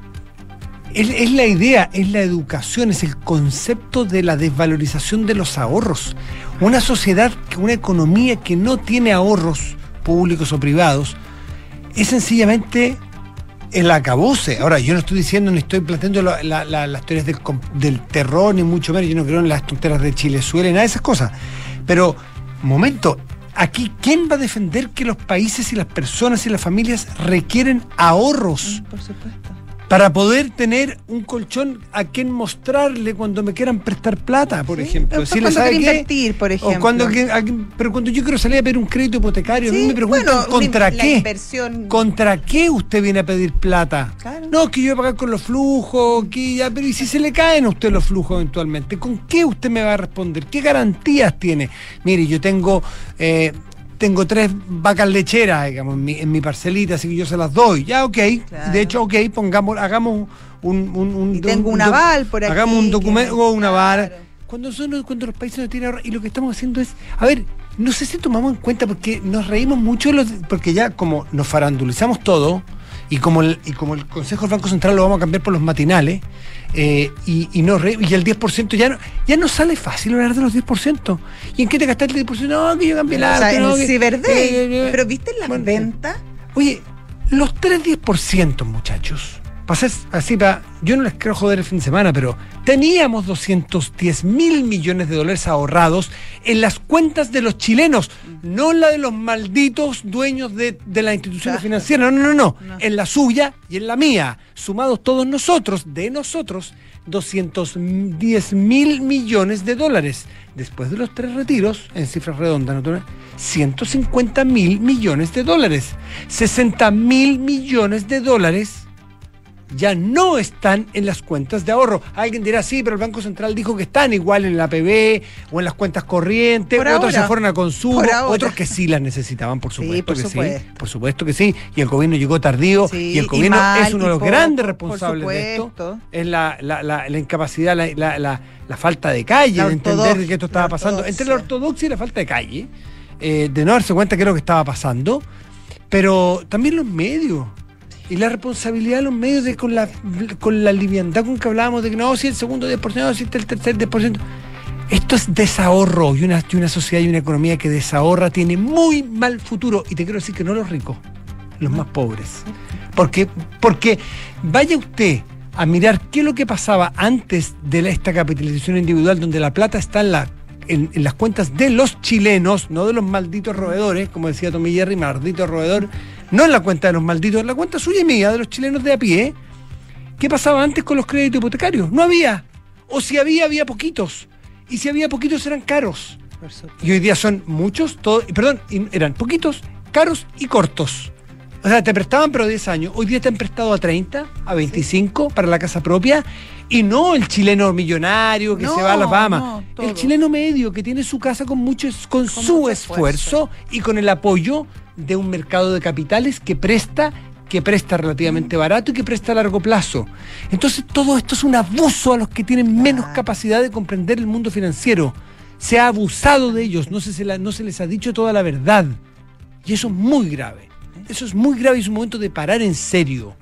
es la idea, es la educación, es el concepto de la desvalorización de los ahorros. Una sociedad, una economía que no tiene ahorros públicos o privados, es sencillamente... el acabose. Ahora, yo no estoy diciendo, ni estoy planteando las teorías del terror, ni mucho menos, yo no creo en las tonteras de Chilezuela, nada de esas cosas. Pero, momento, aquí, ¿quién va a defender que los países y las personas y las familias requieren ahorros? Por supuesto. Para poder tener un colchón a quien mostrarle cuando me quieran prestar plata, por ejemplo. Si cuando quiero invertir, por ejemplo. Pero cuando yo quiero salir a pedir un crédito hipotecario, a mí me preguntan, ¿contra qué? ¿Contra qué usted viene a pedir plata? Claro. No, que yo voy a pagar con los flujos, pero ¿y si se le caen a usted los flujos eventualmente? ¿Con qué usted me va a responder? ¿Qué garantías tiene? Mire, yo tengo 3 vacas lecheras, digamos, en mi parcelita, así que yo se las doy. Ya, ok. Claro. De hecho, hagamos un aval por aquí. Hagamos un documento o un aval. Cuando los países no tienen ahorro, y lo que estamos haciendo es, no sé si tomamos en cuenta, porque nos reímos mucho, porque ya como nos farandulizamos todo, y como el Consejo del Banco Central lo vamos a cambiar por los matinales, y el 10% ya no sale fácil hablar de los 10%. ¿Y en qué te gastaste el 10%? No, que yo cambié el arte. O sea, Ciberdey. Pero ¿viste las ventas? Oye, los 3 10%, muchachos, yo no les quiero joder el fin de semana, pero teníamos 210.000 millones de dólares ahorrados en las cuentas de los chilenos, no en la de los malditos dueños de las instituciones financieras, no, en la suya y en la mía, sumados todos nosotros, 210.000 millones de dólares. Después de los 3 retiros, en cifras redondas, ¿no? 150.000 millones de dólares. 60.000 millones de dólares ya no están en las cuentas de ahorro. Alguien dirá, sí, pero el Banco Central dijo que están igual en la APB o en las cuentas corrientes, otros se fueron a consumo, otros que sí las necesitaban, por supuesto por supuesto que sí, y el gobierno llegó tardío, y el gobierno es uno de los grandes responsables de esto, es la incapacidad, la falta de calle, de entender que esto estaba pasando, entre la ortodoxia y la falta de calle, de no darse cuenta que era lo que estaba pasando, pero también los medios. Y la responsabilidad de los medios con la liviandad con que hablábamos de que no, si el segundo 10%, no, si el tercer 10%. Esto es desahorro, y una sociedad y una economía que desahorra tiene muy mal futuro. Y te quiero decir que no los ricos, los más pobres. Porque vaya usted a mirar qué es lo que pasaba antes de esta capitalización individual, donde la plata está en las cuentas de los chilenos, no de los malditos roedores, como decía Tommy Jerry, maldito roedor. No en la cuenta de los malditos, en la cuenta suya y mía, de los chilenos de a pie. ¿Qué pasaba antes con los créditos hipotecarios? No había. O si había poquitos. Y si había poquitos eran caros. Y hoy día son muchos, eran poquitos, caros y cortos. O sea, te prestaban pero 10 años. Hoy día te han prestado a 30, a 25 para la casa propia. Y no el chileno millonario que se va a las Bahamas. El chileno medio que tiene su casa con su esfuerzo y con el apoyo de un mercado de capitales que presta relativamente barato y que presta a largo plazo. Entonces todo esto es un abuso a los que tienen menos capacidad de comprender el mundo financiero. Se ha abusado de ellos, no se les ha dicho toda la verdad. Y eso es muy grave. Eso es muy grave y es un momento de parar en serio.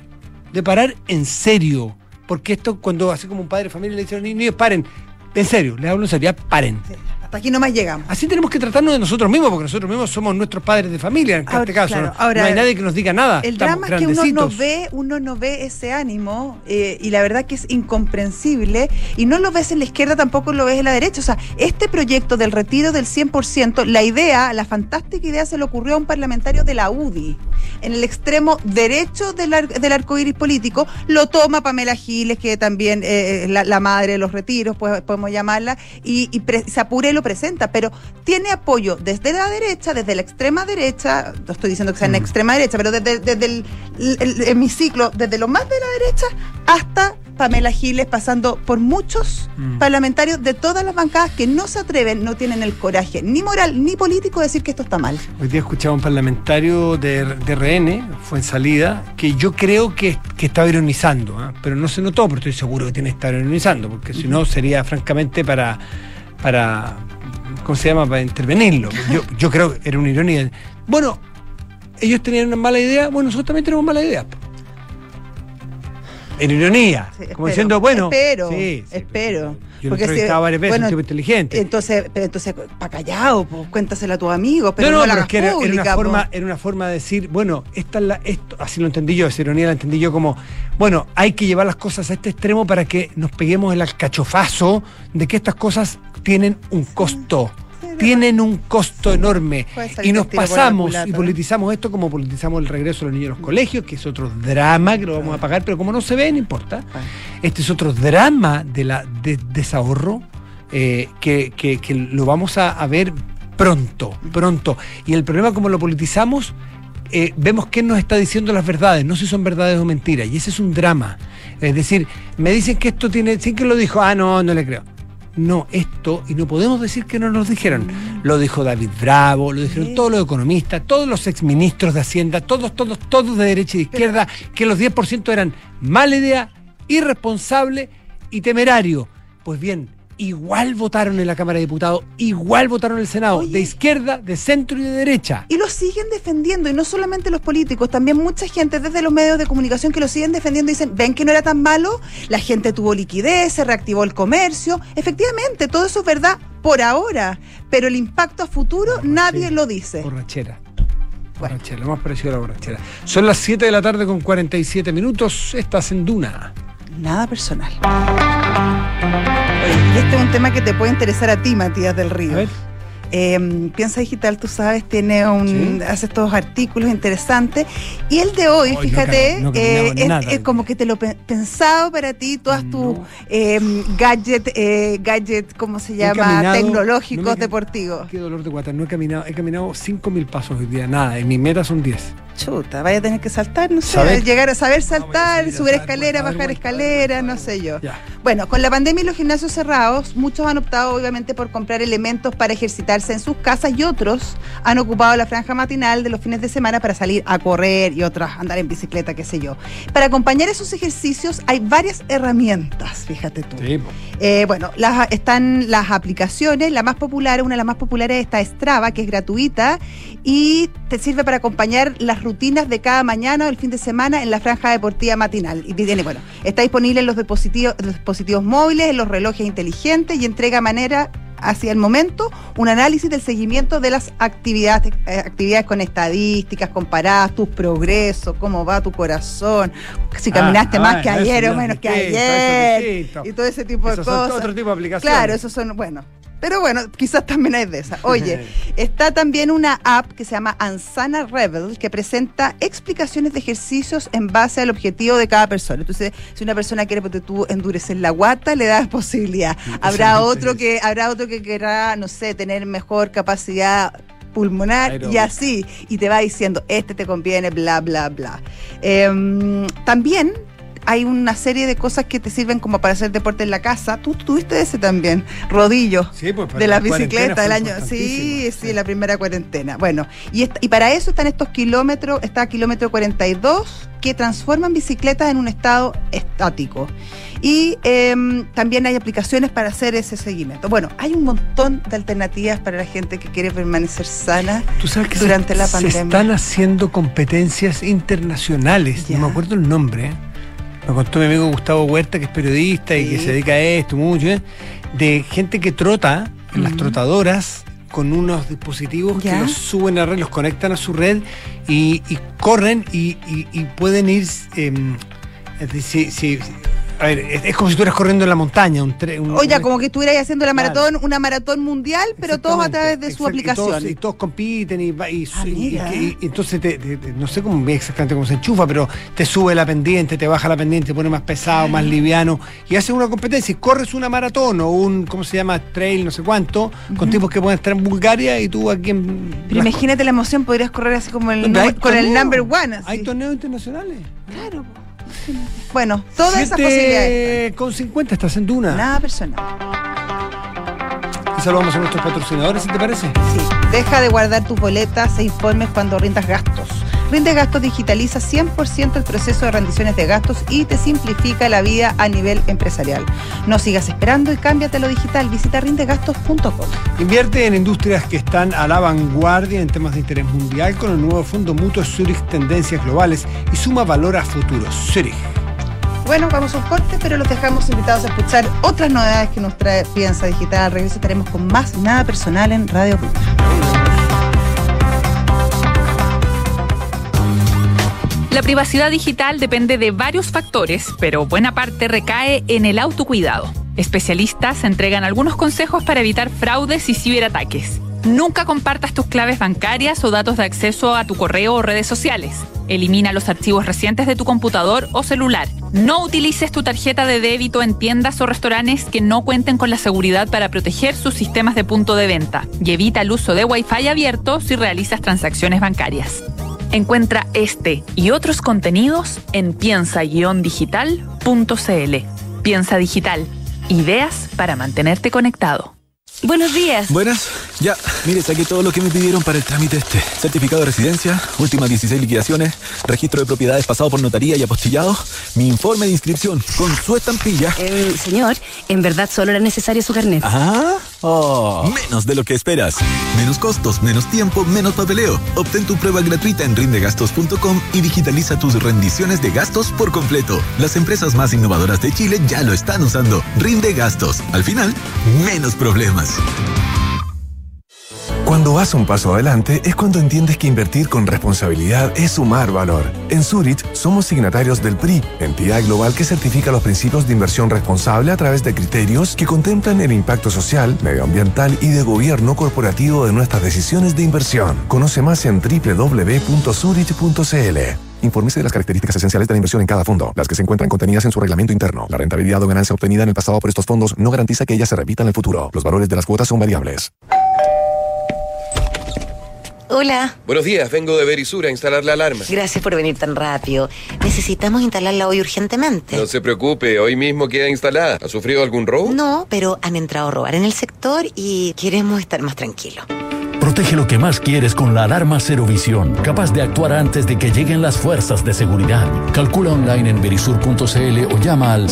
Porque esto, cuando así como un padre de familia le dice a los niños, paren, en serio, les hablo en serio, ya paren. Sí. Hasta aquí nomás llegamos. Así tenemos que tratarnos de nosotros mismos, porque nosotros mismos somos nuestros padres de familia, en este caso. Claro. Ahora, no hay nadie que nos diga nada. El drama es que uno no ve ese ánimo, y la verdad que es incomprensible, y no lo ves en la izquierda, tampoco lo ves en la derecha. O sea, este proyecto del retiro del 100%, la fantástica idea se le ocurrió a un parlamentario de la UDI, en el extremo derecho del arcoíris político. Lo toma Pamela Giles, que también la madre de los retiros, pues podemos llamarla, y se apura y lo presenta, pero tiene apoyo desde la derecha, desde la extrema derecha, no estoy diciendo que sea en la extrema derecha, pero desde el hemiciclo, desde lo más de la derecha hasta Pamela Giles, pasando por muchos parlamentarios de todas las bancadas que no se atreven, no tienen el coraje ni moral ni político de decir que esto está mal. Hoy día escuchaba a un parlamentario de RN, fue en salida, que yo creo que estaba ironizando, pero no se notó, pero estoy seguro que tiene que estar ironizando, porque si no sería francamente para ¿cómo se llama? Para intervenirlo. Yo creo que era una ironía. Bueno, ellos tenían una mala idea, bueno, nosotros también tenemos mala idea. En ironía, sí, como diciendo, bueno, espero. Yo lo he entrevistado varias veces, un tipo inteligente. Entonces, para callado, pues, cuéntaselo a tus amigos, pero no es que era una forma de decir, bueno, esto, así lo entendí yo, esa ironía la entendí yo como, bueno, hay que llevar las cosas a este extremo para que nos peguemos el alcachofazo de que estas cosas tienen un costo. Tienen un costo enorme y nos pasamos y politizamos esto como politizamos el regreso de los niños a los colegios, que es otro drama que lo vamos a pagar, pero como no se ve, no importa. Este es otro drama de desahorro que lo vamos a ver pronto. Y el problema, como lo politizamos, vemos quién nos está diciendo las verdades, no si son verdades o mentiras, y ese es un drama. Es decir, me dicen que esto tiene, sí que lo dijo, no le creo. No, esto, y no podemos decir que no nos dijeron. Lo dijo David Bravo, lo dijeron todos los economistas, todos los exministros de Hacienda, todos de derecha y de izquierda, que los 10% eran mala idea, irresponsable y temerario. Pues bien, igual votaron en la Cámara de Diputados, igual votaron en el Senado, de izquierda, de centro y de derecha. Y lo siguen defendiendo, y no solamente los políticos, también mucha gente desde los medios de comunicación que lo siguen defendiendo y dicen, ven que no era tan malo, la gente tuvo liquidez, se reactivó el comercio. Efectivamente, todo eso es verdad por ahora, pero el impacto a futuro nadie lo dice. Borrachera. Bueno. Borrachera, lo más parecido a la borrachera. Son las 7 de la tarde con 47 minutos. Estás en Duna. Nada personal. Oye, y este es un tema que te puede interesar a ti, Matías del Río. A ver. Piensa Digital, tú sabes, tiene Sí. hace estos artículos interesantes. Y el de hoy, Hoy fíjate, no caminaba nada. es como que te lo pensado para ti, todas tus gadget, ¿cómo se llama? Tecnológicos, deportivos. Qué dolor de guata. No he caminado 5.000 pasos hoy día. Nada. Y mi meta son 10. Chuta, vaya a tener que saltar, no sé, ¿Saber? llegar a saber voy a saltar, salir a subir dar escaleras, vuelta, bajar dar vuelta, escaleras, dar no vuelta. sé yo. Ya. Bueno, con la pandemia y los gimnasios cerrados, muchos han optado obviamente por comprar elementos para ejercitarse en sus casas y otros han ocupado la franja matinal de los fines de semana para salir a correr y otras andar en bicicleta, qué sé yo. Para acompañar esos ejercicios hay varias herramientas, fíjate tú. Sí. Bueno, están las aplicaciones, una de las más populares está Strava, que es gratuita y te sirve para acompañar las rutinas de cada mañana o el fin de semana en la franja deportiva matinal. Y tiene, bueno, está disponible en los dispositivos móviles, en los relojes inteligentes y entrega hacia el momento un análisis del seguimiento de las actividades con estadísticas comparadas, tus progresos, cómo va tu corazón, si caminaste más que ayer o menos que ayer, y todo ese tipo de cosas. Son otro tipo de aplicaciones. Claro, esos son, bueno. Pero bueno, quizás también hay de esas. Oye, está también una app que se llama Ansana Rebel, que presenta explicaciones de ejercicios en base al objetivo de cada persona. Entonces, si una persona quiere, porque tú endurecer la guata, le das posibilidad. Habrá otro que querrá, no sé, tener mejor capacidad pulmonar y así. Y te va diciendo, te conviene, bla, bla, bla. También hay una serie de cosas que te sirven como para hacer deporte en la casa. Tú tuviste ese también, rodillo, sí, pues, de la bicicleta del año. Sí, la primera cuarentena. Bueno, y para eso están estos kilómetros, está kilómetro 42, que transforman bicicletas en un estado estático. Y también hay aplicaciones para hacer ese seguimiento. Bueno, hay un montón de alternativas para la gente que quiere permanecer sana. Tú sabes que durante la pandemia. Se están haciendo competencias internacionales. Ya. No me acuerdo el nombre, Me contó mi amigo Gustavo Huerta, que es periodista y que se dedica a esto mucho, de gente que trota en las trotadoras con unos dispositivos que los suben a red, los conectan a su red y corren y pueden ir. A ver, es como si estuvieras corriendo en la montaña. Como que estuvieras haciendo una maratón mundial, pero todos a través de su aplicación. Y todos compiten y entonces no sé exactamente cómo se enchufa, pero te sube la pendiente, te baja la pendiente, te pone más pesado, más liviano, y haces una competencia y corres una maratón o un, ¿cómo se llama? Trail, no sé cuánto, con tipos que pueden estar en Bulgaria y tú aquí en... Pero imagínate la emoción, podrías correr así como con el number one. Así. ¿Hay torneos internacionales? Claro. Bueno, todas esas posibilidades. Con 50 estás en Duna. Nada personal. Y saludamos a nuestros patrocinadores, si te parece. Sí, deja de guardar tus boletas e informes cuando rindas gastos. Rinde Gastos digitaliza 100% el proceso de rendiciones de gastos y te simplifica la vida a nivel empresarial. No sigas esperando y cámbiate a lo digital. Visita rindegastos.com. Invierte en industrias que están a la vanguardia en temas de interés mundial con el nuevo fondo mutuo Zurich Tendencias Globales y suma valor a futuro. Zurich. Bueno, vamos a un corte, pero los dejamos invitados a escuchar otras novedades que nos trae Piensa Digital. Al regreso estaremos con más Nada Personal en Radio Duna. La privacidad digital depende de varios factores, pero buena parte recae en el autocuidado. Especialistas entregan algunos consejos para evitar fraudes y ciberataques. Nunca compartas tus claves bancarias o datos de acceso a tu correo o redes sociales. Elimina los archivos recientes de tu computador o celular. No utilices tu tarjeta de débito en tiendas o restaurantes que no cuenten con la seguridad para proteger sus sistemas de punto de venta. Y evita el uso de Wi-Fi abierto si realizas transacciones bancarias. Encuentra este y otros contenidos en piensa-digital.cl. Piensa Digital. Ideas para mantenerte conectado. Buenos días. Buenas. Ya, mire, saqué todo lo que me pidieron para el trámite certificado de residencia, últimas 16 liquidaciones, registro de propiedades pasado por notaría y apostillado, mi informe de inscripción con su estampilla. Señor, en verdad solo era necesario su carnet. ¿Ah? Oh. Menos de lo que esperas. Menos costos, menos tiempo, menos papeleo. Obtén tu prueba gratuita en rindegastos.com y digitaliza tus rendiciones de gastos por completo. Las empresas más innovadoras de Chile ya lo están usando. Rinde Gastos. Al final, menos problemas. Cuando vas un paso adelante es cuando entiendes que invertir con responsabilidad es sumar valor. En Zurich somos signatarios del PRI, entidad global que certifica los principios de inversión responsable a través de criterios que contemplan el impacto social, medioambiental y de gobierno corporativo de nuestras decisiones de inversión. Conoce más en www.zurich.cl. Infórmese de las características esenciales de la inversión en cada fondo, las que se encuentran contenidas en su reglamento interno. La rentabilidad o ganancia obtenida en el pasado por estos fondos no garantiza que ella se repita en el futuro. Los valores de las cuotas son variables. Hola. Buenos días, vengo de Verisur a instalar la alarma. Gracias por venir tan rápido. Necesitamos instalarla hoy urgentemente. No se preocupe, hoy mismo queda instalada. ¿Ha sufrido algún robo? No, pero han entrado a robar en el sector y queremos estar más tranquilos. Protege lo que más quieres con la alarma Cero Visión, capaz de actuar antes de que lleguen las fuerzas de seguridad. Calcula online en verisur.cl o llama al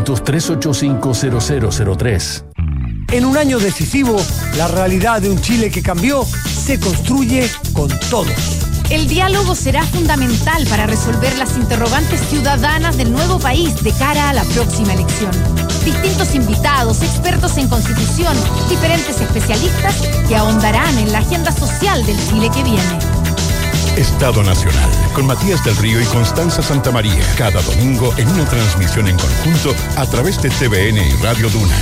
600-385-0003. En un año decisivo, la realidad de un Chile que cambió se construye con todos. El diálogo será fundamental para resolver las interrogantes ciudadanas del nuevo país de cara a la próxima elección. Distintos invitados, expertos en constitución, diferentes especialistas que ahondarán en la agenda social del Chile que viene. Estado Nacional, con Matías del Río y Constanza Santamaría, cada domingo en una transmisión en conjunto a través de TVN y Radio Duna.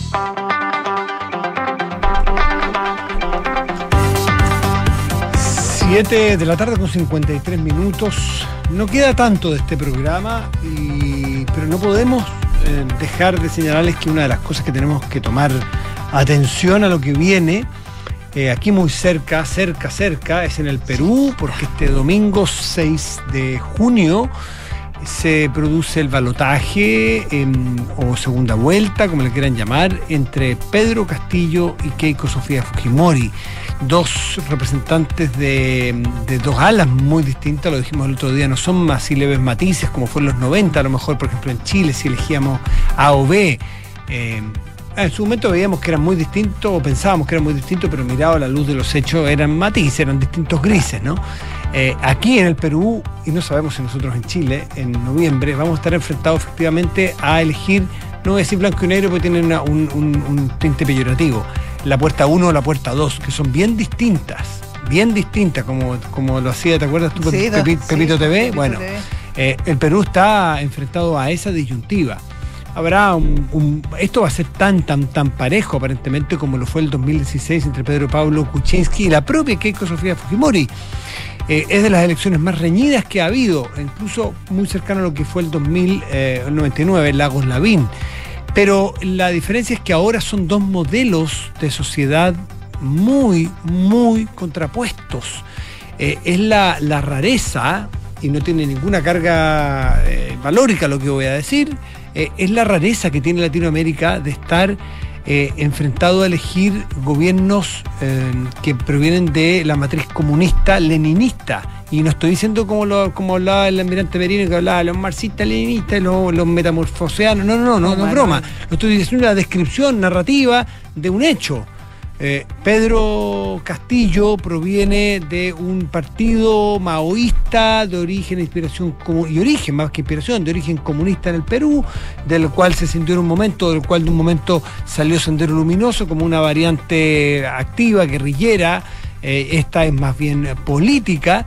7 de la tarde con 53 minutos. No queda tanto de este programa, pero no podemos dejar de señalarles que una de las cosas que tenemos que tomar atención a lo que viene, aquí muy cerca, es en el Perú, porque este domingo 6 de junio se produce el balotaje o segunda vuelta, como le quieran llamar, entre Pedro Castillo y Keiko Sofía Fujimori, dos representantes de dos alas muy distintas. Lo dijimos el otro día, no son más y leves matices como fue en los 90, a lo mejor, por ejemplo, en Chile, si elegíamos A o B. En su momento veíamos que eran muy distintos, o pensábamos que eran muy distintos, pero mirado a la luz de los hechos eran matices, eran distintos grises, ¿no? Aquí en el Perú, y no sabemos si nosotros en Chile, en noviembre, vamos a estar enfrentados efectivamente a elegir, no voy a decir blanco y negro porque tienen un tinte peyorativo, la puerta 1 o la puerta 2, que son bien distintas, como lo hacía, ¿te acuerdas tú, sí, Pepito TV? Pepito Bueno, TV. El Perú está enfrentado a esa disyuntiva. Habrá esto va a ser tan parejo aparentemente como lo fue el 2016 entre Pedro Pablo Kuczynski y la propia Keiko Sofía Fujimori. Es de las elecciones más reñidas que ha habido, incluso muy cercano a lo que fue el 99, Lagos Lavín. Pero la diferencia es que ahora son dos modelos de sociedad muy contrapuestos. Es la rareza, y no tiene ninguna carga valórica lo que voy a decir, es la rareza que tiene Latinoamérica de estar enfrentado a elegir gobiernos que provienen de la matriz comunista leninista. Y no estoy diciendo como hablaba el almirante Merino, que hablaba de los marxistas leninistas, los metamorfoseanos. No, es broma. Lo estoy diciendo una descripción narrativa de un hecho. Pedro Castillo proviene de un partido maoísta de origen e inspiración más que inspiración, de origen comunista en el Perú, del cual se sintió de un momento salió Sendero Luminoso como una variante activa, guerrillera. Esta es más bien política.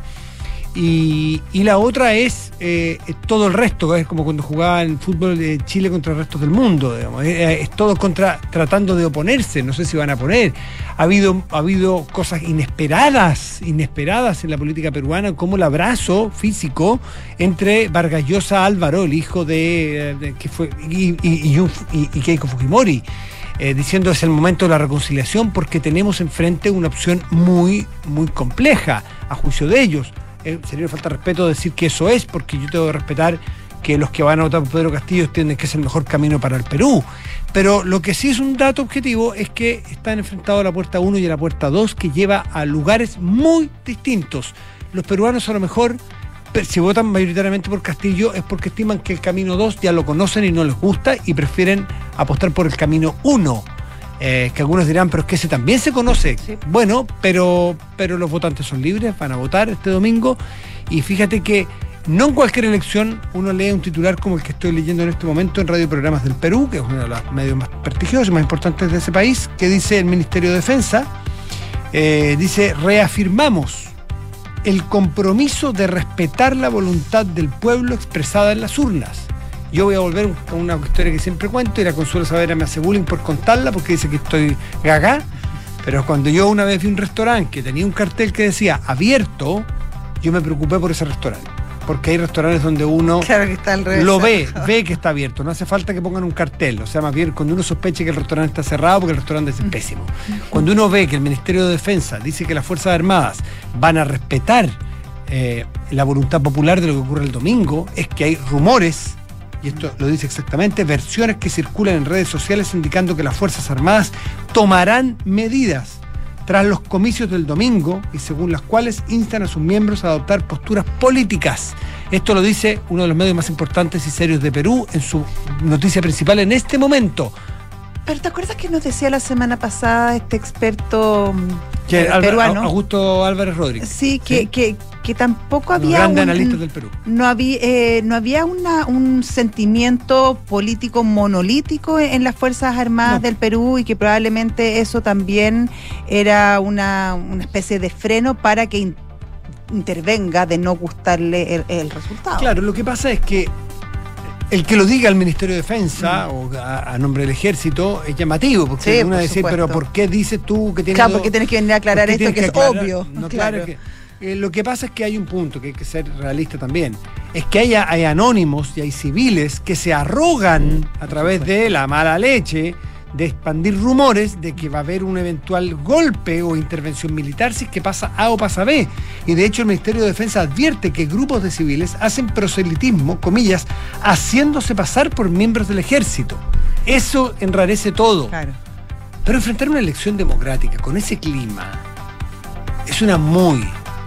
Y la otra es todo el resto, es como cuando jugaba en fútbol de Chile contra el resto del mundo, digamos. Es todo tratando de oponerse, no sé si van a poner. Ha habido cosas inesperadas en la política peruana, como el abrazo físico entre Vargas Llosa Álvaro, el hijo de que fue y Keiko Fujimori. Diciendo es el momento de la reconciliación porque tenemos enfrente una opción muy compleja, a juicio de ellos. Sería falta de respeto decir que eso es, porque yo tengo que respetar que los que van a votar por Pedro Castillo entienden que es el mejor camino para el Perú. Pero lo que sí es un dato objetivo es que están enfrentados a la puerta 1 y a la puerta 2, que lleva a lugares muy distintos. Los peruanos a lo mejor, si votan mayoritariamente por Castillo, es porque estiman que el camino 2 ya lo conocen y no les gusta y prefieren apostar por el camino 1. Que algunos dirán, pero es que ese también se conoce. Sí. Bueno, pero los votantes son libres, van a votar este domingo. Y fíjate que no en cualquier elección uno lee un titular como el que estoy leyendo en este momento en Radio Programas del Perú, que es uno de los medios más prestigiosos y más importantes de ese país, que dice: el Ministerio de Defensa Dice, reafirmamos el compromiso de respetar la voluntad del pueblo expresada en las urnas. Yo voy a volver a una historia que siempre cuento, y la Consuelo Saavedra me hace bullying por contarla porque dice que estoy gaga, pero cuando yo una vez vi un restaurante que tenía un cartel que decía abierto, yo me preocupé por ese restaurante. Porque hay restaurantes donde uno claro que está al revés, lo ve que está abierto. No hace falta que pongan un cartel. O sea, más bien cuando uno sospeche que el restaurante está cerrado, porque el restaurante es pésimo. Cuando uno ve que el Ministerio de Defensa dice que las Fuerzas Armadas van a respetar la voluntad popular de lo que ocurre el domingo, es que hay rumores, y esto lo dice exactamente, versiones que circulan en redes sociales indicando que las Fuerzas Armadas tomarán medidas tras los comicios del domingo, y según las cuales instan a sus miembros a adoptar posturas políticas. Esto lo dice uno de los medios más importantes y serios de Perú en su noticia principal en este momento. Pero ¿te acuerdas que nos decía la semana pasada este experto peruano? Augusto Álvarez Rodríguez. Sí, que tampoco había grandes analistas del Perú. No había un sentimiento político monolítico en las Fuerzas Armadas del Perú, y que probablemente eso también era una especie de freno para que intervenga de no gustarle el resultado. Claro, lo que pasa es que el que lo diga al Ministerio de Defensa o a nombre del Ejército es llamativo, porque uno decir, pero ¿por qué dices tú que tienes... Claro, porque tienes que venir a aclarar esto que es obvio. No, claro. Lo que pasa es que hay un punto que hay que ser realista también, es que hay anónimos y hay civiles que se arrogan a través de la mala leche de expandir rumores de que va a haber un eventual golpe o intervención militar si es que pasa A o pasa B. Y de hecho el Ministerio de Defensa advierte que grupos de civiles hacen proselitismo, comillas, haciéndose pasar por miembros del ejército. Eso enrarece todo. Claro. Pero enfrentar una elección democrática con ese clima es una muy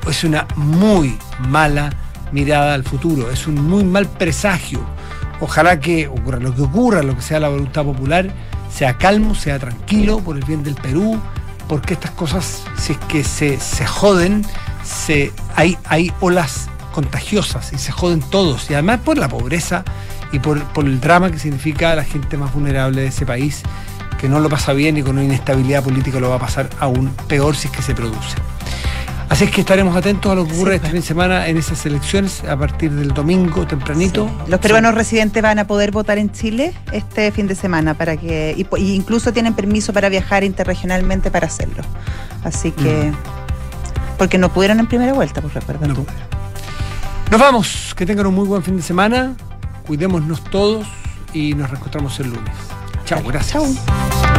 mala mirada al futuro, es un muy mal presagio. Ojalá que ocurra lo que sea la voluntad popular, sea calmo, sea tranquilo, por el bien del Perú, porque estas cosas, si es que se joden, hay olas contagiosas y se joden todos, y además por la pobreza y por el drama que significa a la gente más vulnerable de ese país, que no lo pasa bien, y con una inestabilidad política lo va a pasar aún peor si es que se produce. Así es que estaremos atentos a lo que ocurre este fin de semana en esas elecciones a partir del domingo tempranito. Sí. Los peruanos residentes van a poder votar en Chile este fin de semana y incluso tienen permiso para viajar interregionalmente para hacerlo. Así que porque no pudieron en primera vuelta, pues recuerda tú. Nos vamos, que tengan un muy buen fin de semana, cuidémonos todos y nos reencontramos el lunes. Chao, gracias. Chao.